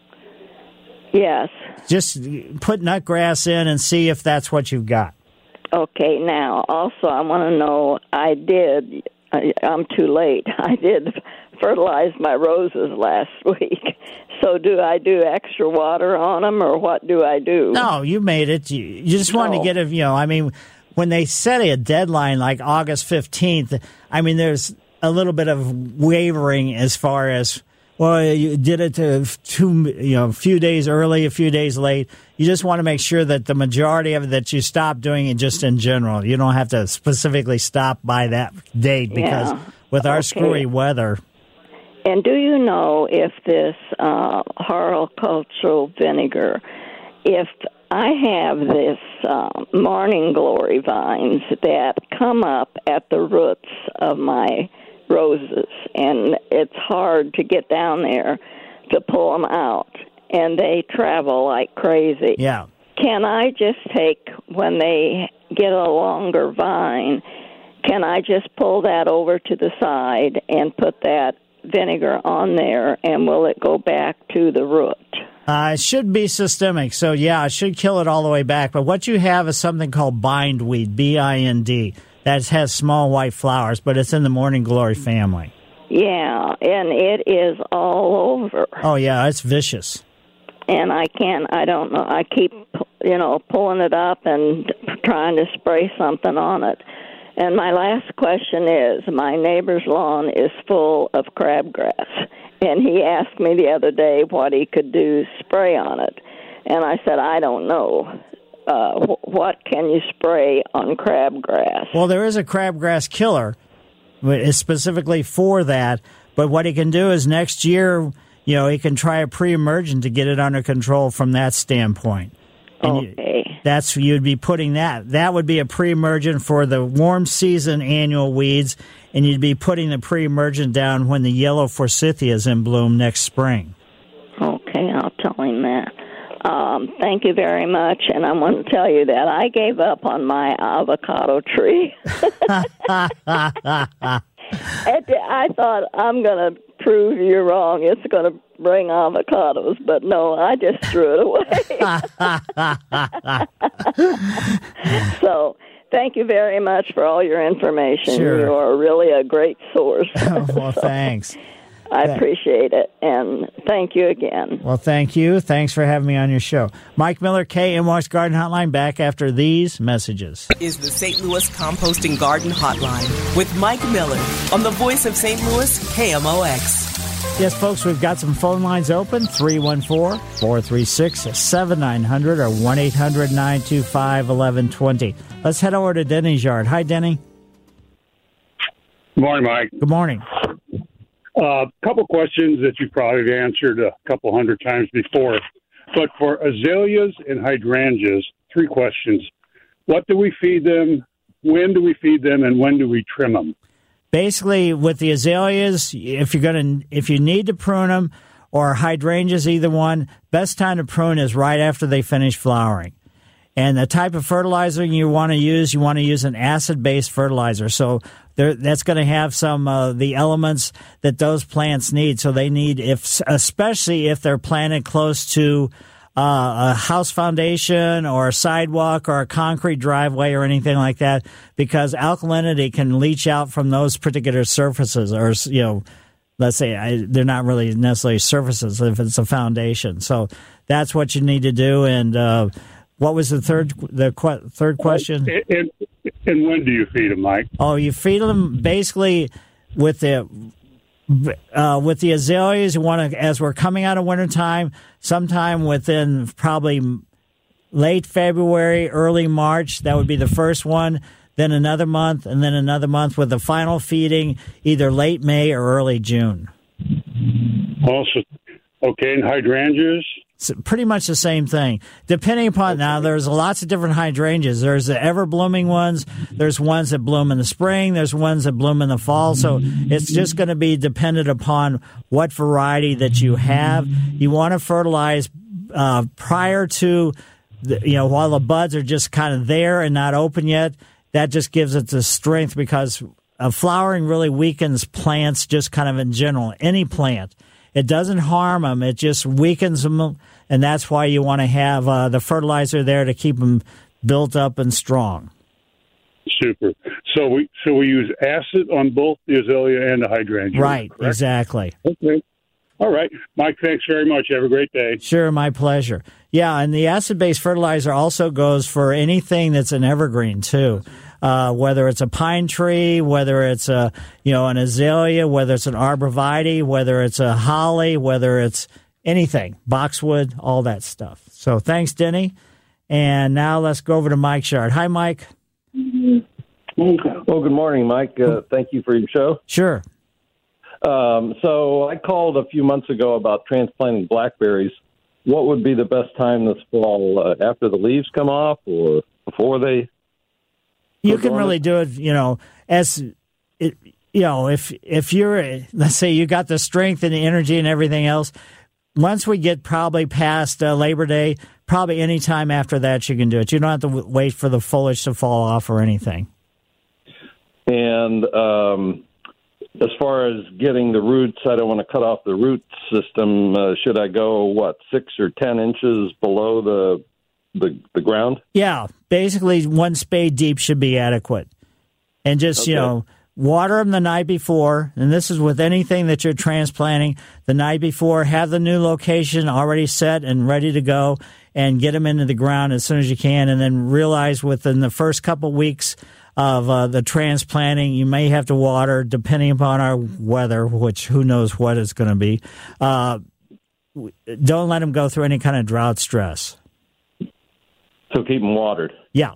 Yes. Just put nutgrass in and see if that's what you've got. Okay, now, also, I want to know, I did, I, I'm too late, I did fertilize my roses last week. So do I do extra water on them, or what do I do? No, you made it. You, you just wanted No. to get it, you know, I mean, when they set a deadline like August fifteenth, I mean, there's a little bit of wavering as far as, well, you did it to two, you know, a few days early, a few days late. You just want to make sure that the majority of it, that you stop doing it just in general. You don't have to specifically stop by that date, because Yeah. with our Okay. screwy weather. And do you know if this uh, horticultural vinegar, if I have this uh, morning glory vines that come up at the roots of my roses, and it's hard to get down there to pull them out, and they travel like crazy. Yeah. Can I just take, when they get a longer vine, can I just pull that over to the side and put that vinegar on there, and will it go back to the root? Uh, it should be systemic, so yeah, it should kill it all the way back. But what you have is something called bindweed, B I N D, that has small white flowers, but it's in the morning glory family. Yeah, and it is all over. Oh, yeah, it's vicious. And I can't, I don't know, I keep, you know, pulling it up and trying to spray something on it. And my last question is, my neighbor's lawn is full of crabgrass, and he asked me the other day what he could do spray on it. And I said, I don't know. Uh, wh- what can you spray on crabgrass? Well, there is a crabgrass killer. It's specifically for that. But what he can do is next year, you know, he can try a pre-emergent to get it under control from that standpoint. And okay. You, that's you'd be putting that. That would be a pre-emergent for the warm season annual weeds, and you'd be putting the pre-emergent down when the yellow forsythia is in bloom next spring. Okay, I'll tell him that. Um, thank you very much, and I want to tell you that I gave up on my avocado tree. I thought, I'm going to prove you wrong. It's going to bring avocados, but no, I just threw it away. So, thank you very much for all your information. Sure. You are really a great source. Well, So, thanks. I appreciate it, and thank you again. Well, thank you. Thanks for having me on your show. Mike Miller, K M O X Garden Hotline, back after these messages. Is the Saint Louis Composting Garden Hotline with Mike Miller on the voice of Saint Louis, K M O X. Yes, folks, we've got some phone lines open, three one four, four three six, seven nine zero zero or one eight hundred, nine two five, one one two zero. Let's head over to Denny's yard. Hi, Denny. Good morning, Mike. Good morning. A uh, couple questions that you probably answered a couple hundred times before. But for azaleas and hydrangeas, three questions. What do we feed them? When do we feed them? And when do we trim them? Basically, with the azaleas, if you're going to, if you need to prune them, or hydrangeas, either one, best time to prune is right after they finish flowering. And the type of fertilizer you want to use, you want to use an acid-based fertilizer. So there, that's going to have some of uh, the elements that those plants need. So they need, if especially if they're planted close to uh, a house foundation or a sidewalk or a concrete driveway or anything like that, because alkalinity can leach out from those particular surfaces, or, you know, let's say I, they're not really necessarily surfaces if it's a foundation. So that's what you need to do. And uh, what was the third the qu- third question? And, and, and when do you feed them, Mike? Oh, you feed them basically with the uh, with the azaleas. You want to, as we're coming out of wintertime, sometime within probably late February, early March. That would be the first one. Then another month, and then another month with the final feeding, either late May or early June. Also, okay, and hydrangeas? It's pretty much the same thing. Depending upon, now there's lots of different hydrangeas. There's the ever-blooming ones. There's ones that bloom in the spring. There's ones that bloom in the fall. So it's just going to be dependent upon what variety that you have. You want to fertilize uh, prior to the, you know, while the buds are just kind of there and not open yet, that just gives it the strength because uh, flowering really weakens plants just kind of in general, any plant. It doesn't harm them. It just weakens them, and that's why you want to have uh, the fertilizer there to keep them built up and strong. Super. So we so we use acid on both the azalea and the hydrangea. Right, correct? Exactly. Okay. All right. Mike, thanks very much. Have a great day. Sure, my pleasure. Yeah, and the acid-based fertilizer also goes for anything that's an evergreen, too. Uh, whether it's a pine tree, whether it's a you know an azalea, whether it's an arborvitae, whether it's a holly, whether it's anything, boxwood, all that stuff. So thanks, Denny. And now let's go over to Mike Shard. Hi, Mike. Well, good morning, Mike. Uh, thank you for your show. Sure. Um, so I called a few months ago about transplanting blackberries. What would be the best time this fall? Uh, after the leaves come off or before they? You can really do it, you know, as it, you know, if if you're, let's say you got the strength and the energy and everything else. Once we get probably past uh, Labor Day, probably any time after that you can do it. You don't have to w- wait for the foliage to fall off or anything. And um, as far as getting the roots, I don't want to cut off the root system. Uh, should I go, what, six or ten inches below the the, the ground? Yeah, basically one spade deep should be adequate. And just, okay. you know, water them the night before, and this is with anything that you're transplanting, the night before, have the new location already set and ready to go, and get them into the ground as soon as you can, and then realize within the first couple weeks of uh, the transplanting, you may have to water, depending upon our weather, which who knows what it's going to be. Uh, don't let them go through any kind of drought stress. So keep them watered. Yeah.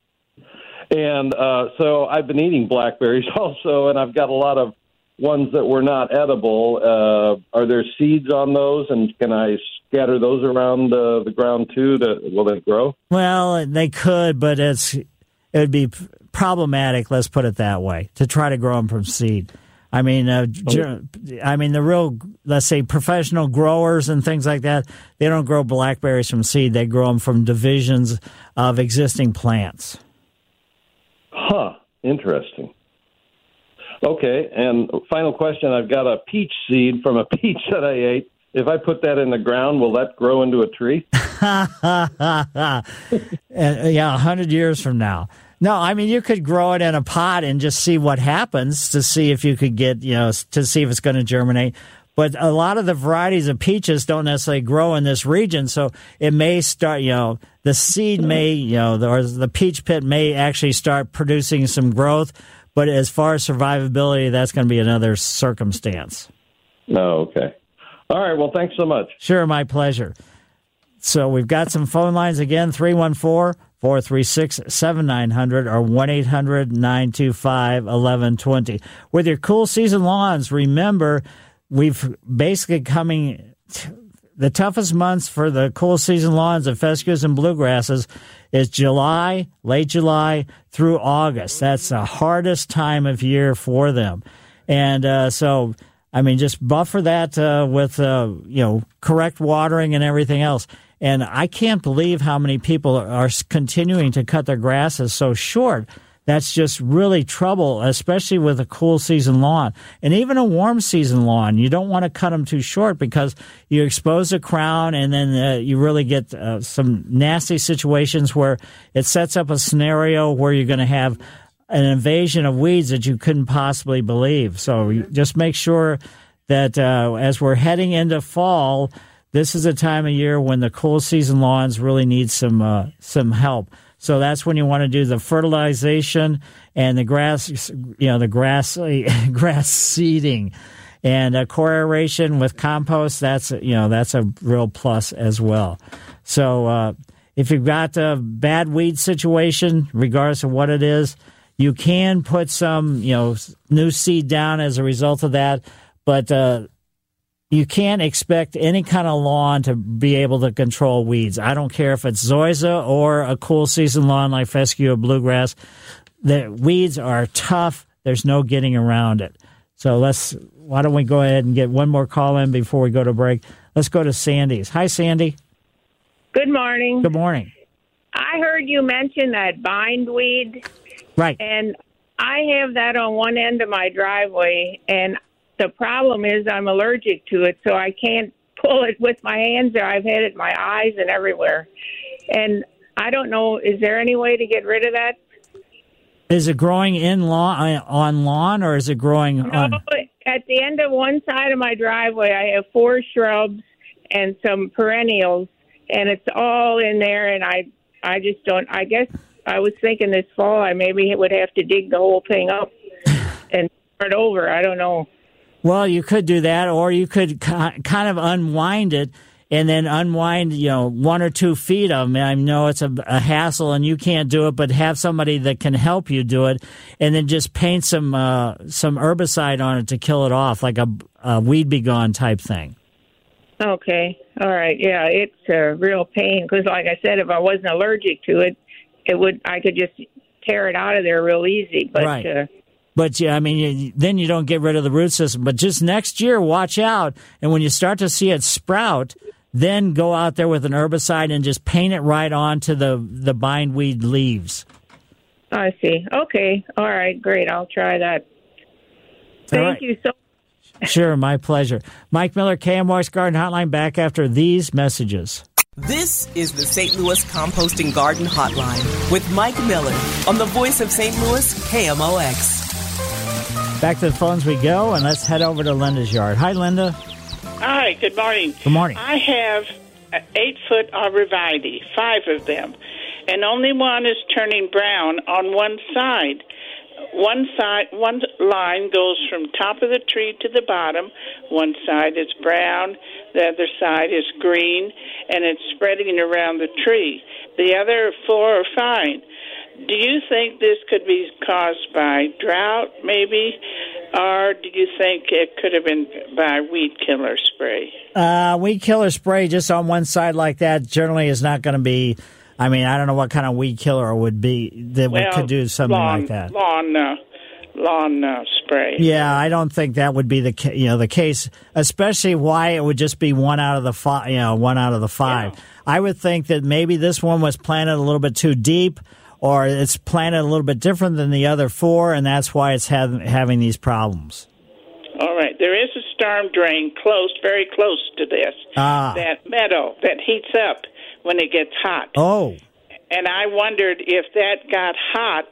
And uh, so I've been eating blackberries also, and I've got a lot of ones that were not edible. Uh, are there seeds on those, and can I scatter those around uh, the ground too? To, will they grow? Well, they could, but it's it would be problematic, let's put it that way, to try to grow them from seed. I mean, uh, okay. I mean, the real, let's say, professional growers and things like that, they don't grow blackberries from seed. They grow them from divisions of existing plants. Huh. Interesting. Okay. And final question. I've got a peach seed from a peach that I ate. If I put that in the ground, will that grow into a tree? uh, yeah, a hundred years from now. No, I mean, you could grow it in a pot and just see what happens to see if you could get, you know, to see if it's going to germinate. But a lot of the varieties of peaches don't necessarily grow in this region, so it may start, you know, the seed may, you know, or the peach pit may actually start producing some growth, but as far as survivability, that's going to be another circumstance. Oh, okay. All right, well, thanks so much. Sure, my pleasure. So we've got some phone lines again, three one four, four three six, seven nine zero zero or one eight hundred, nine two five, one one two zero. With your cool season lawns, remember, we've basically coming the toughest months for the cool season lawns of fescues and bluegrasses is July, late July through August. That's the hardest time of year for them. And uh, so, I mean, just buffer that uh, with, uh, you know, correct watering and everything else. And I can't believe how many people are continuing to cut their grasses so short. That's just really trouble, especially with a cool season lawn. And even a warm season lawn, you don't want to cut them too short because you expose the crown and then uh, you really get uh, some nasty situations where it sets up a scenario where you're going to have an invasion of weeds that you couldn't possibly believe. So you just make sure that uh, as we're heading into fall, this is a time of year when the cool season lawns really need some uh, some help. So that's when you want to do the fertilization and the grass, you know, the grass grass seeding, and uh, core aeration with compost. That's you know that's a real plus as well. So uh, if you've got a bad weed situation, regardless of what it is, you can put some you know new seed down as a result of that, but. Uh, You can't expect any kind of lawn to be able to control weeds. I don't care if it's zoysia or a cool season lawn like fescue or bluegrass. The weeds are tough. There's no getting around it. So let's. Why don't we go ahead and get one more call in before we go to break? Let's go to Sandy's. Hi, Sandy. Good morning. Good morning. I heard you mention that bindweed. Right. And I have that on one end of my driveway, and the problem is I'm allergic to it, so I can't pull it with my hands, or I've had it in my eyes and everywhere. And I don't know, is there any way to get rid of that? Is it growing in lawn, on lawn, or is it growing no, on? At the end of one side of my driveway, I have four shrubs and some perennials, and it's all in there, and I, I just don't, I guess I was thinking this fall I maybe would have to dig the whole thing up and start over. I don't know. Well, you could do that, or you could kind of unwind it and then unwind, you know, one or two feet of them. I know it's a, a hassle and you can't do it, but have somebody that can help you do it, and then just paint some uh, some herbicide on it to kill it off, like a, a weed be gone type thing. Okay. All right. Yeah, it's a real pain because, like I said, if I wasn't allergic to it, it would I could just tear it out of there real easy. But right. Uh, But, yeah, I mean, you, then you don't get rid of the root system. But just next year, watch out. And when you start to see it sprout, then go out there with an herbicide and just paint it right onto the, the bindweed leaves. I see. Okay. All right. Great. I'll try that. Thank right. you so much. Sure. My pleasure. Mike Miller, K M O X Garden Hotline, back after these messages. This is the Saint Louis Composting Garden Hotline with Mike Miller on the voice of Saint Louis, K M O X. Back to the phones we go, and let's head over to Linda's yard. Hi, Linda. Hi, good morning. Good morning. I have eight-foot arborvitae, five of them, and only one is turning brown on one side. One side, one line goes from top of the tree to the bottom. One side is brown, the other side is green, and it's spreading around the tree. The other four are fine. Do you think this could be caused by drought, maybe, or do you think it could have been by weed killer spray? Uh, weed killer spray just on one side like that generally is not going to be. I mean, I don't know what kind of weed killer it would be that well, could do something lawn, like that. Lawn, uh, lawn uh, spray. Yeah, I don't think that would be the ca- you know the case, especially why it would just be one out of the five. You know, one out of the five. Yeah. I would think that maybe this one was planted a little bit too deep, or it's planted a little bit different than the other four, and that's why it's have, having these problems. All right. There is a storm drain close, very close to this. Ah. That meadow that heats up when it gets hot. Oh. And I wondered if that got hot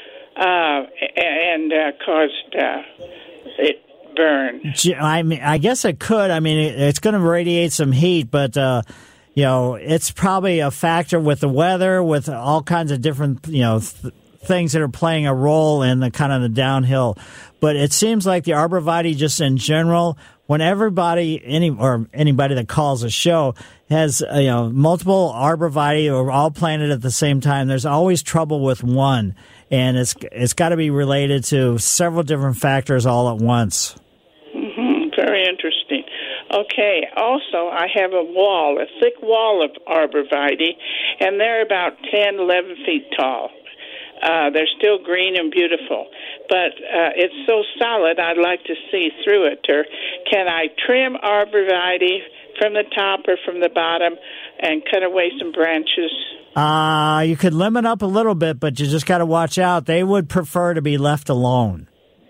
uh, and uh, caused uh, it burn. I mean, I guess it could. I mean, it, it's going to radiate some heat, but uh, you know, it's probably a factor with the weather, with all kinds of different, you know, th- things that are playing a role in the kind of the downhill. But it seems like the arborvitae, just in general, when everybody, any or anybody that calls a show has, uh, you know, multiple arborvitae or all planted at the same time, there's always trouble with one, and it's it's got to be related to several different factors all at once. Mm-hmm. Very interesting. Okay. Also, I have a wall, a thick wall of arborvitae, and they're about ten, eleven feet tall. Uh, they're still green and beautiful, but uh, it's so solid, I'd like to see through it. Or can I trim arborvitae from the top or from the bottom and cut away some branches? Uh, you could limit up a little bit, but you just got to watch out. They would prefer to be left alone.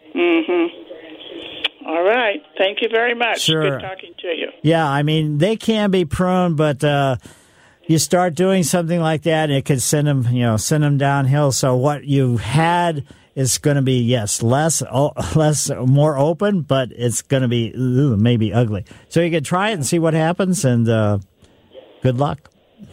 Mm-hmm. All right. Thank you very much. Sure. Good talking to you. Yeah, I mean, they can be pruned, but uh, you start doing something like that, it could send them, you know, send them downhill. So what you had is going to be, yes, less, oh, less, more open, but it's going to be ooh, maybe ugly. So you could try it and see what happens, and uh, good luck.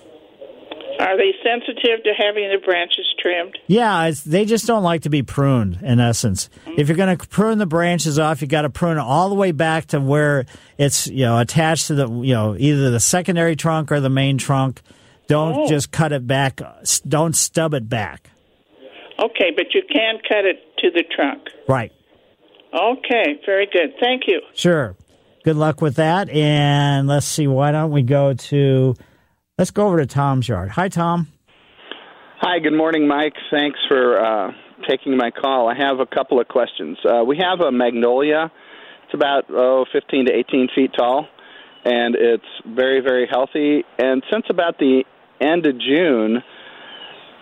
Are they sensitive to having the branches trimmed? Yeah, it's, they just don't like to be pruned, in essence. Mm-hmm. If you're going to prune the branches off, you got to prune it all the way back to where it's, you know, attached to the, you know, either the secondary trunk or the main trunk. Don't oh. just cut it back. Don't stub it back. Okay, but you can cut it to the trunk. Right. Okay, very good. Thank you. Sure. Good luck with that. And let's see, why don't we go to... Let's go over to Tom's yard. Hi, Tom. Hi, good morning, Mike. Thanks for uh, taking my call. I have a couple of questions. Uh, we have a magnolia. It's about oh, fifteen to eighteen feet tall, and it's very, very healthy. And since about the end of June,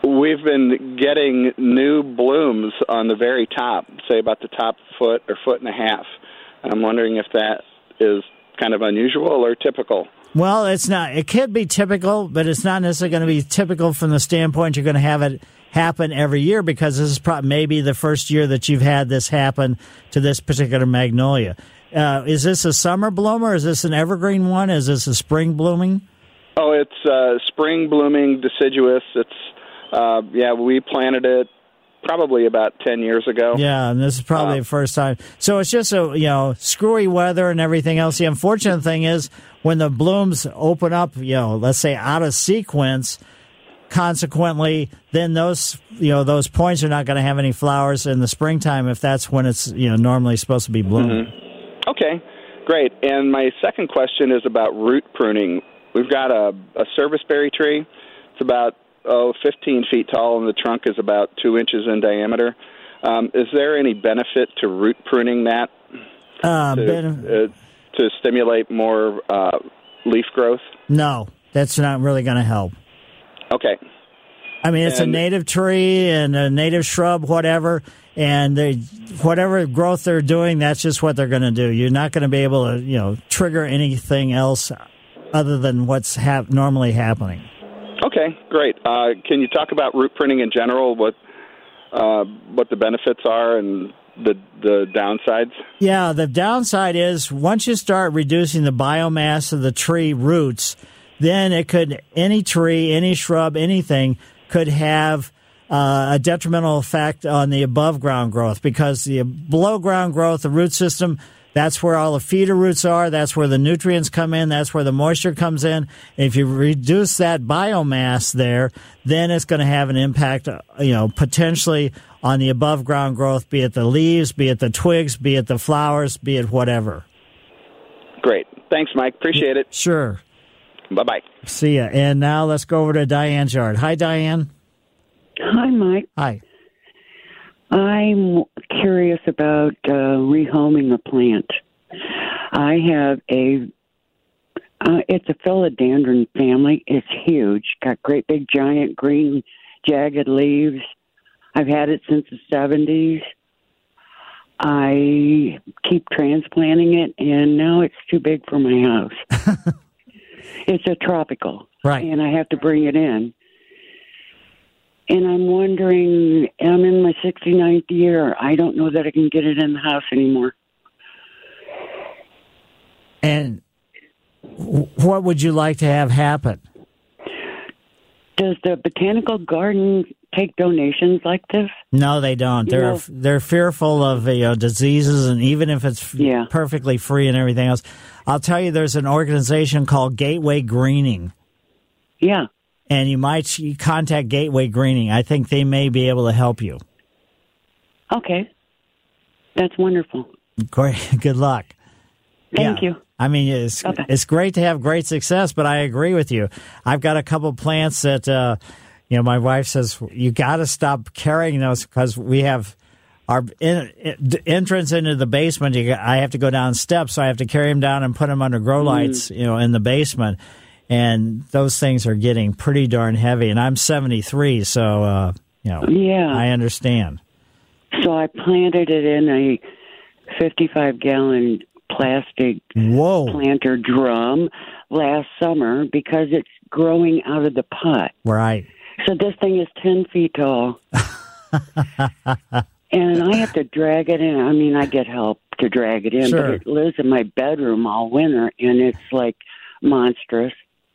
we've been getting new blooms on the very top, say about the top foot or foot and a half. And I'm wondering if that is kind of unusual or typical. Well, it's not. It could be typical, but it's not necessarily going to be typical from the standpoint you're going to have it happen every year, because this is probably maybe the first year that you've had this happen to this particular magnolia. Uh, is this a summer bloomer? Is this an evergreen one? Is this a spring blooming? Oh, it's uh, spring blooming deciduous. It's uh, yeah, we planted it probably about ten years ago. Yeah, and this is probably uh, the first time. So it's just a you know screwy weather and everything else. The unfortunate thing is when the blooms open up, you know, let's say out of sequence. Consequently, then those you know those points are not going to have any flowers in the springtime if that's when it's you know normally supposed to be blooming. Mm-hmm. Okay, great. And my second question is about root pruning. We've got a, a serviceberry tree. It's about oh fifteen feet tall, and the trunk is about two inches in diameter. Um, is there any benefit to root pruning that uh, to, ben- uh, to stimulate more uh, leaf growth? No, that's not really going to help. Okay. I mean, it's and, a native tree and a native shrub, whatever, and they, whatever growth they're doing, that's just what they're going to do. You're not going to be able to, you know, trigger anything else other than what's hap- normally happening. Okay, great. Uh, can you talk about root pruning in general? What uh, what the benefits are and the the downsides? Yeah, the downside is once you start reducing the biomass of the tree roots, then it could, any tree, any shrub, anything could have uh, a detrimental effect on the above ground growth, because the below ground growth, the root system, that's where all the feeder roots are. That's where the nutrients come in. That's where the moisture comes in. If you reduce that biomass there, then it's going to have an impact, you know, potentially on the above ground growth, be it the leaves, be it the twigs, be it the flowers, be it whatever. Great. Thanks, Mike. Appreciate it. Sure. Bye-bye. See ya. And now let's go over to Diane's yard. Hi, Diane. Hi, Mike. Hi. I'm curious about uh, rehoming a plant. I have a, uh, it's a philodendron family. It's huge. Got great big giant green jagged leaves. I've had it since the seventies. I keep transplanting it, and now it's too big for my house. It's a tropical, right? And I have to bring it in. And I'm wondering, I'm in my sixty-ninth year. I don't know that I can get it in the house anymore. And what would you like to have happen? Does the botanical garden take donations like this? No, they don't. You they're know, they're fearful of you know, diseases, and even if it's yeah. perfectly free and everything else. I'll tell you, there's an organization called Gateway Greening. Yeah. And you might contact Gateway Greening. I think they may be able to help you. Okay. That's wonderful. Great. Good luck. Thank yeah. you. I mean, it's okay. it's great to have great success, but I agree with you. I've got a couple plants that, uh, you know, my wife says, you got to stop carrying those because we have our in, in, entrance into the basement. You, I have to go down steps, so I have to carry them down and put them under grow lights, mm. you know, in the basement. And those things are getting pretty darn heavy. And I'm seventy-three, so, uh, you know, yeah. I understand. So I planted it in a fifty-five gallon plastic Whoa. planter drum last summer because it's growing out of the pot. Right. So this thing is ten feet tall. And I have to drag it in. I mean, I get help to drag it in, sure. but it lives in my bedroom all winter, and it's like monstrous.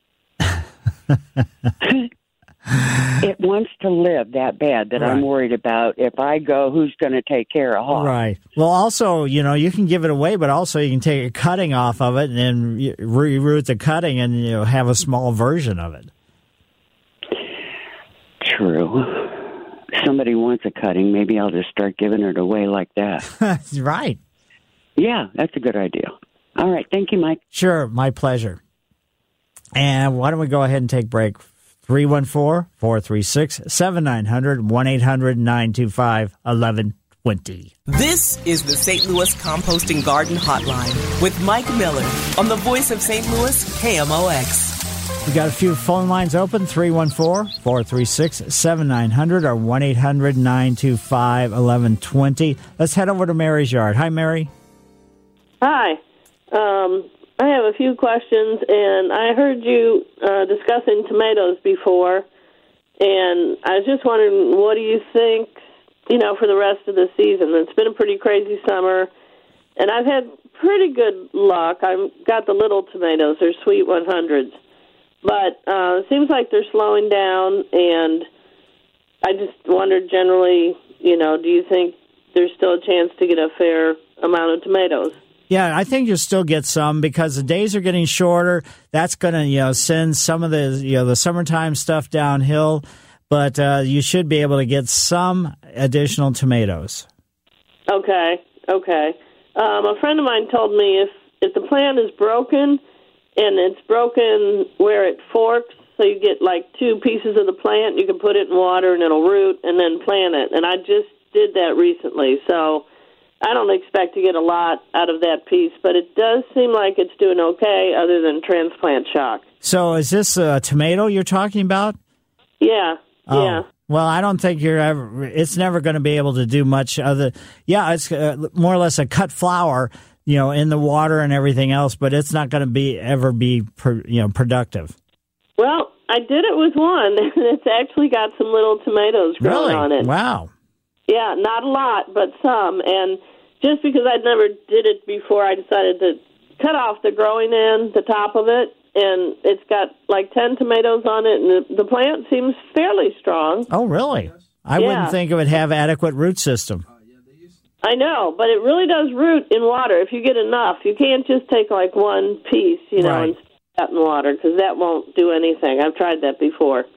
It wants to live that bad that right. I'm worried about. If I go, who's going to take care of Hawk? Right. Well, also, you know, you can give it away, but also you can take a cutting off of it and then reroot the cutting and, you know, have a small version of it. True. Somebody wants a cutting. Maybe I'll just start giving it away like that. Right. Yeah, that's a good idea. All right. Thank you, Mike. Sure. My pleasure. And why don't we go ahead and take a break? three one four, four three six, seven nine zero zero, one eight hundred, nine two five, eleven twenty. This is the Saint Louis Composting Garden Hotline with Mike Miller on the voice of Saint Louis, K M O X. We got a few phone lines open, three one four, four three six, seven nine zero zero or one eight hundred, nine two five, one one two zero. Let's head over to Mary's yard. Hi, Mary. Hi. Um, I have a few questions, and I heard you uh, discussing tomatoes before, and I was just wondering, what do you think, you know, for the rest of the season? It's been a pretty crazy summer, and I've had pretty good luck. I've got the little tomatoes. They're sweet one hundreds. But uh, it seems like they're slowing down, and I just wondered generally, you know, do you think there's still a chance to get a fair amount of tomatoes? Yeah, I think you'll still get some because the days are getting shorter. That's going to, you know, send some of the, you know, the summertime stuff downhill. But uh, you should be able to get some additional tomatoes. Okay, okay. Um, a friend of mine told me if, if the plant is broken and it's broken where it forks, so you get like two pieces of the plant, you can put it in water and it'll root and then plant it. And I just did that recently, so I don't expect to get a lot out of that piece, but it does seem like it's doing okay other than transplant shock. So is this a tomato you're talking about? Yeah, oh. yeah. Well, I don't think you're ever, it's never going to be able to do much other, yeah, it's uh, more or less a cut flower, you know, in the water and everything else, but it's not going to be, ever be, per, you know, productive. Well, I did it with one, and it's actually got some little tomatoes growing really? on it. Wow. Yeah, not a lot, but some. And just because I'd never did it before, I decided to cut off the growing end, the top of it, and it's got like ten tomatoes on it, and the, the plant seems fairly strong. Oh, really? I yeah. wouldn't think it would have adequate root system. I know, but it really does root in water if you get enough. You can't just take like one piece, you know, right. and stick that in water because that won't do anything. I've tried that before.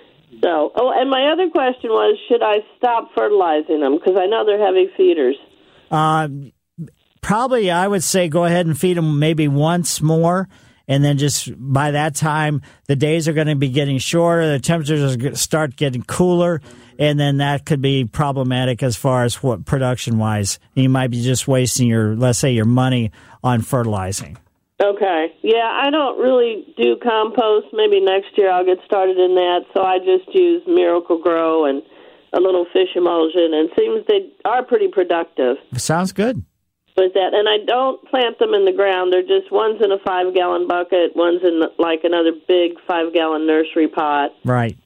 So, oh, and my other question was, should I stop fertilizing them? Because I know they're heavy feeders. Uh, probably, I would say go ahead and feed them maybe once more, and then just by that time, the days are going to be getting shorter, the temperatures are going to start getting cooler, and then that could be problematic as far as what production-wise. You might be just wasting your, let's say, your money on fertilizing. Okay. Yeah, I don't really do compost. Maybe next year I'll get started in that. So I just use Miracle Grow and a little fish emulsion, and it seems they are pretty productive. Sounds good. With that, and I don't plant them in the ground. They're just, one's in a five-gallon bucket, one's in like another big five-gallon nursery pot. Right.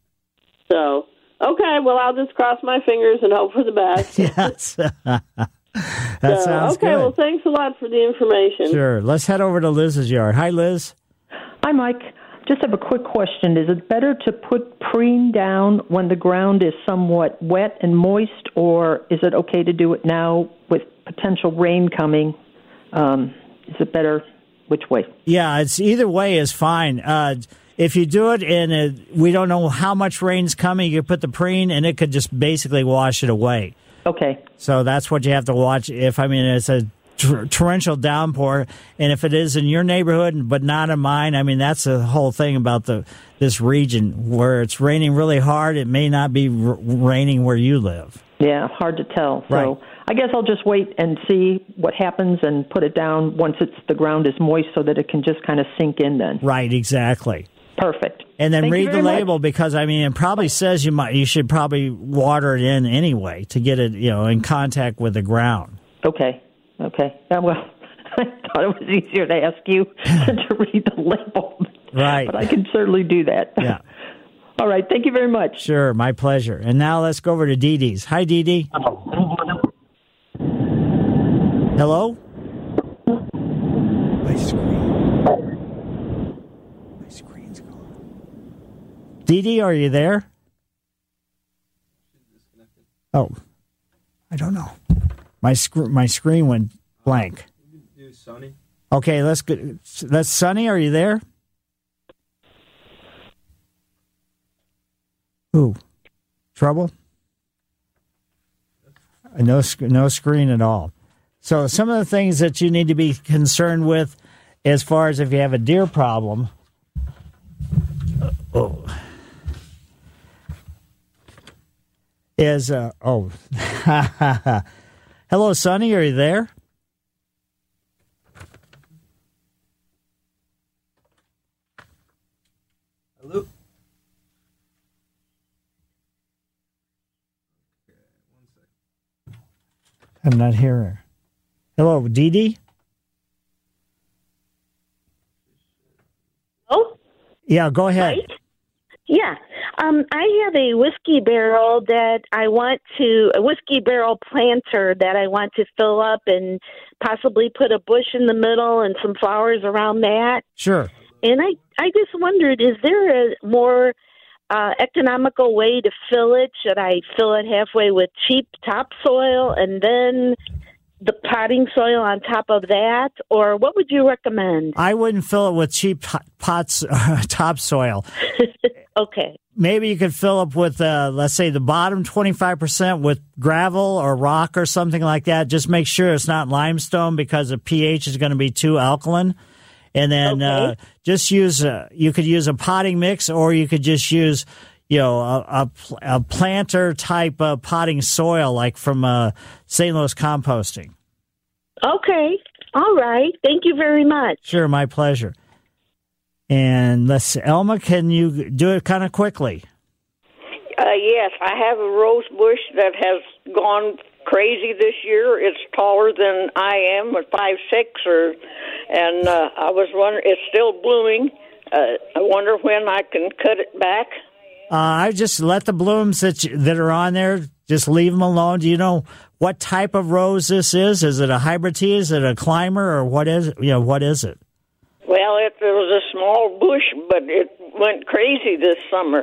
So, okay, well, I'll just cross my fingers and hope for the best. Yes. That so, sounds okay, good. well, thanks a lot for the information. Sure. Let's head over to Liz's yard. Hi, Liz. Hi, Mike. Just have a quick question. Is it better to put preen down when the ground is somewhat wet and moist, or is it okay to do it now with potential rain coming? Um, is it better? Which way? Yeah, it's either way is fine. Uh, if you do it in a, we don't know how much rain's coming, you put the preen and it could just basically wash it away. Okay. So that's what you have to watch. If, I mean, it's a tor- torrential downpour, and if it is in your neighborhood but not in mine, I mean, that's the whole thing about the this region. Where it's raining really hard, it may not be r- raining where you live. Yeah, hard to tell. Right. So I guess I'll just wait and see what happens and put it down once it's the ground is moist so that it can just kind of sink in then. Right, exactly. Perfect. And then Thank you read the very much. label because, I mean, it probably says you might you should probably water it in anyway to get it, you know, in contact with the ground. Okay. Okay. Yeah, well, I thought it was easier to ask you than to read the label. Right. But I can certainly do that. Yeah. All right. Thank you very much. Sure. My pleasure. And now let's go over to Dee Dee's. Hi, Dee Dee. Hello? My screen. My screen's gone. Dee Dee, are you there? Oh, I don't know. My sc- my screen went blank. Sunny. Okay, let's go. That's Sunny. Are you there? Ooh, trouble? No, sc- no screen at all. So some of the things that you need to be concerned with, as far as if you have a deer problem. Oh. Is uh oh. Hello, Sonny, are you there? I'm not hearing. Hello, Dee Dee? Oh? Yeah, go ahead. Right? Yeah. Um, I have a whiskey barrel that I want to, a whiskey barrel planter that I want to fill up and possibly put a bush in the middle and some flowers around that. Sure. And I, I just wondered, is there a more uh, economical way to fill it? Should I fill it halfway with cheap topsoil and then the potting soil on top of that? Or what would you recommend? I wouldn't fill it with cheap pot- pots, uh, topsoil. Okay. Maybe you could fill up with, uh, let's say, the bottom twenty-five percent with gravel or rock or something like that. Just make sure it's not limestone because the pH is going to be too alkaline. And then Okay. uh, just use, a, you could use a potting mix, or you could just use, you know, a, a, a planter type of potting soil like from uh, Saint Louis Composting. Okay. All right. Thank you very much. Sure, my pleasure. And let's, Elma, can you do it kind of quickly? Uh, yes, I have a rose bush that has gone crazy this year. It's taller than I am, at five six, or, and uh, I was wondering, it's still blooming. Uh, I wonder when I can cut it back. Uh, I just let the blooms that you, that are on there, just leave them alone. Do you know what type of rose this is? Is it a hybrid tea? Is it a climber, or what is you know what is it? Well, it, it was a small bush, but it went crazy this summer.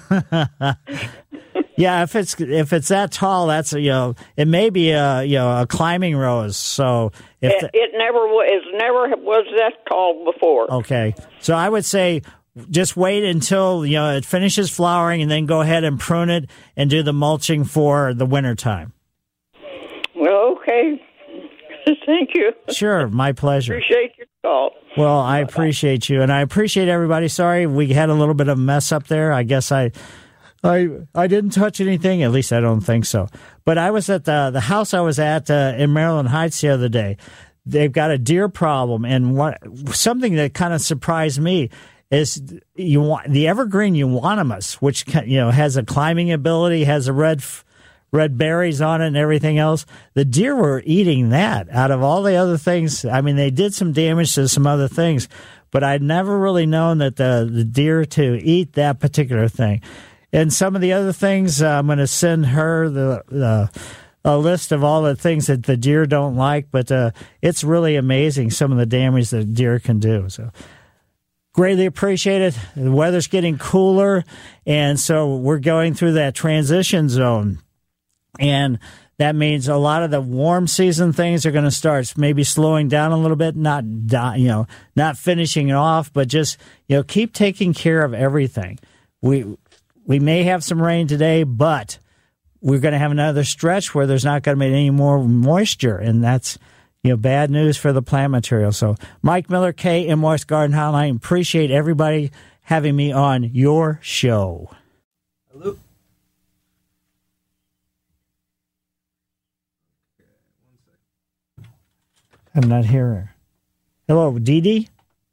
Yeah, if it's if it's that tall, that's you know it may be a you know a climbing rose. So if It, the, it never was. It never was that tall before. okay, so I would say just wait until you know it finishes flowering, and then go ahead and prune it and do the mulching for the wintertime. Well, okay. Thank you. Sure, my pleasure. Appreciate your call. Well, I appreciate you, and I appreciate everybody. Sorry, we had a little bit of a mess up there. I guess I, I, I didn't touch anything. At least I don't think so. But I was at the the house I was at uh, in Maryland Heights the other day. They've got a deer problem, and what something that kind of surprised me is you want the evergreen euonymus, which you know has a climbing ability, has a red. red berries on it and everything else. The deer were eating that out of all the other things. I mean, they did some damage to some other things, but I'd never really known that the, the deer to eat that particular thing. And some of the other things, uh, I'm going to send her the, the a list of all the things that the deer don't like, but uh, it's really amazing some of the damage that deer can do. So greatly appreciate it. The weather's getting cooler, and so we're going through that transition zone. And that means a lot of the warm season things are going to start maybe slowing down a little bit, not you know, not finishing it off, but just you know, keep taking care of everything. We we may have some rain today, but we're going to have another stretch where there's not going to be any more moisture, and that's you know bad news for the plant material. So, Mike Miller, K M O X Garden Hotline. Appreciate everybody having me on your show. Hello. I'm not hearing. Hello, Dee Dee?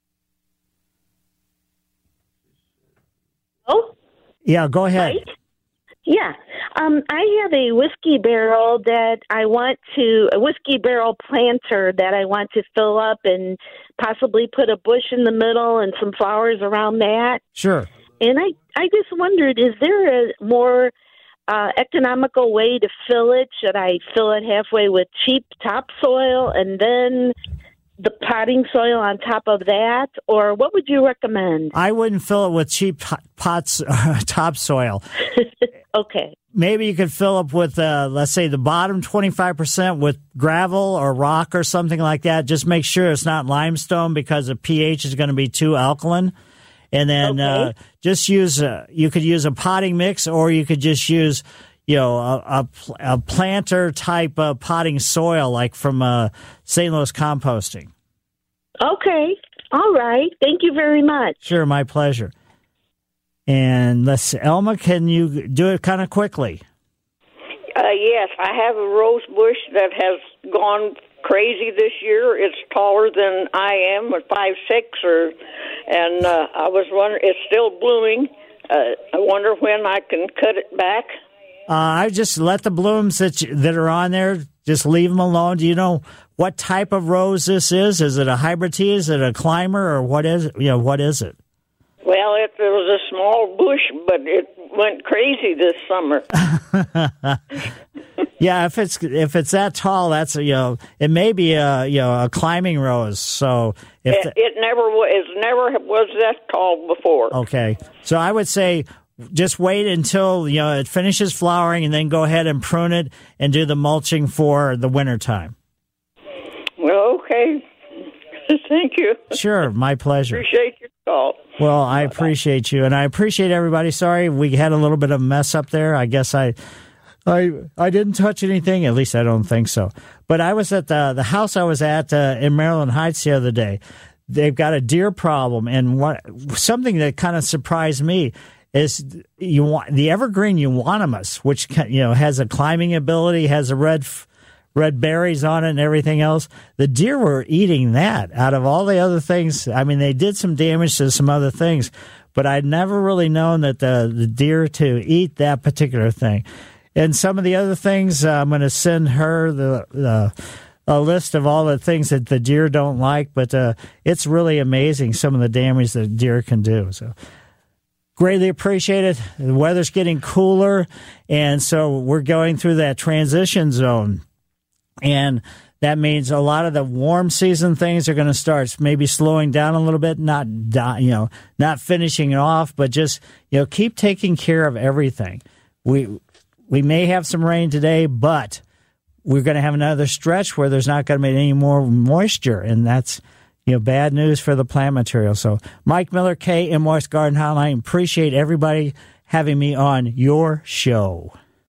Oh? Yeah, go ahead. Right? Yeah. Um, I have a whiskey barrel that I want to, a whiskey barrel planter that I want to fill up and possibly put a bush in the middle and some flowers around that. Sure. And I, I just wondered, is there a more uh, economical way to fill it? Should I fill it halfway with cheap topsoil and then the potting soil on top of that? Or what would you recommend? I wouldn't fill it with cheap pot- pots, uh, topsoil. Okay. Maybe you could fill up with, uh, let's say, the bottom twenty-five percent with gravel or rock or something like that. Just make sure it's not limestone because the pH is going to be too alkaline. And then Okay. uh, just use, a, you could use a potting mix, or you could just use, you know, a, a, a planter type of potting soil like from uh, Saint Louis Composting. Okay. All right. Thank you very much. Sure, my pleasure. And let's, Elma, can you do it kind of quickly? Uh, yes, I have a rose bush that has gone crazy this year. It's taller than I am, at five six, or, and uh, I was wondering, it's still blooming. Uh, I wonder when I can cut it back. Uh, I just let the blooms that you, that are on there, just leave them alone. Do you know what type of rose this is? Is it a hybrid tea? Is it a climber, or what is it? You know, what is it? Well, it, it was a small bush, but it went crazy this summer. Yeah, if it's if it's that tall, that's a, you know, it may be a you know a climbing rose. So if it, the, it never was, it never was that tall before. Okay, so I would say just wait until you know it finishes flowering, and then go ahead and prune it and do the mulching for the wintertime. Well, okay. Thank you. Sure, my pleasure. Appreciate your call. Well, I appreciate you, and I appreciate everybody. Sorry, we had a little bit of a mess up there. I guess I, I, I didn't touch anything. At least I don't think so. But I was at the the house I was at uh, in Maryland Heights the other day. They've got a deer problem, and what something that kind of surprised me is you want the evergreen euonymus, which you know has a climbing ability, has a red. red berries on it and everything else. The deer were eating that out of all the other things. I mean, they did some damage to some other things, but I'd never really known that the, the deer to eat that particular thing. And some of the other things, uh, I'm going to send her the, the a list of all the things that the deer don't like, but uh, it's really amazing some of the damage that deer can do. So greatly appreciate it. The weather's getting cooler, and so we're going through that transition zone. And that means a lot of the warm season things are going to start maybe slowing down a little bit, not you know, not finishing it off, but just you know, keep taking care of everything. We we may have some rain today, but we're going to have another stretch where there's not going to be any more moisture, and that's you know bad news for the plant material. So, Mike Miller, K M O X Garden Hotline. Appreciate everybody having me on your show.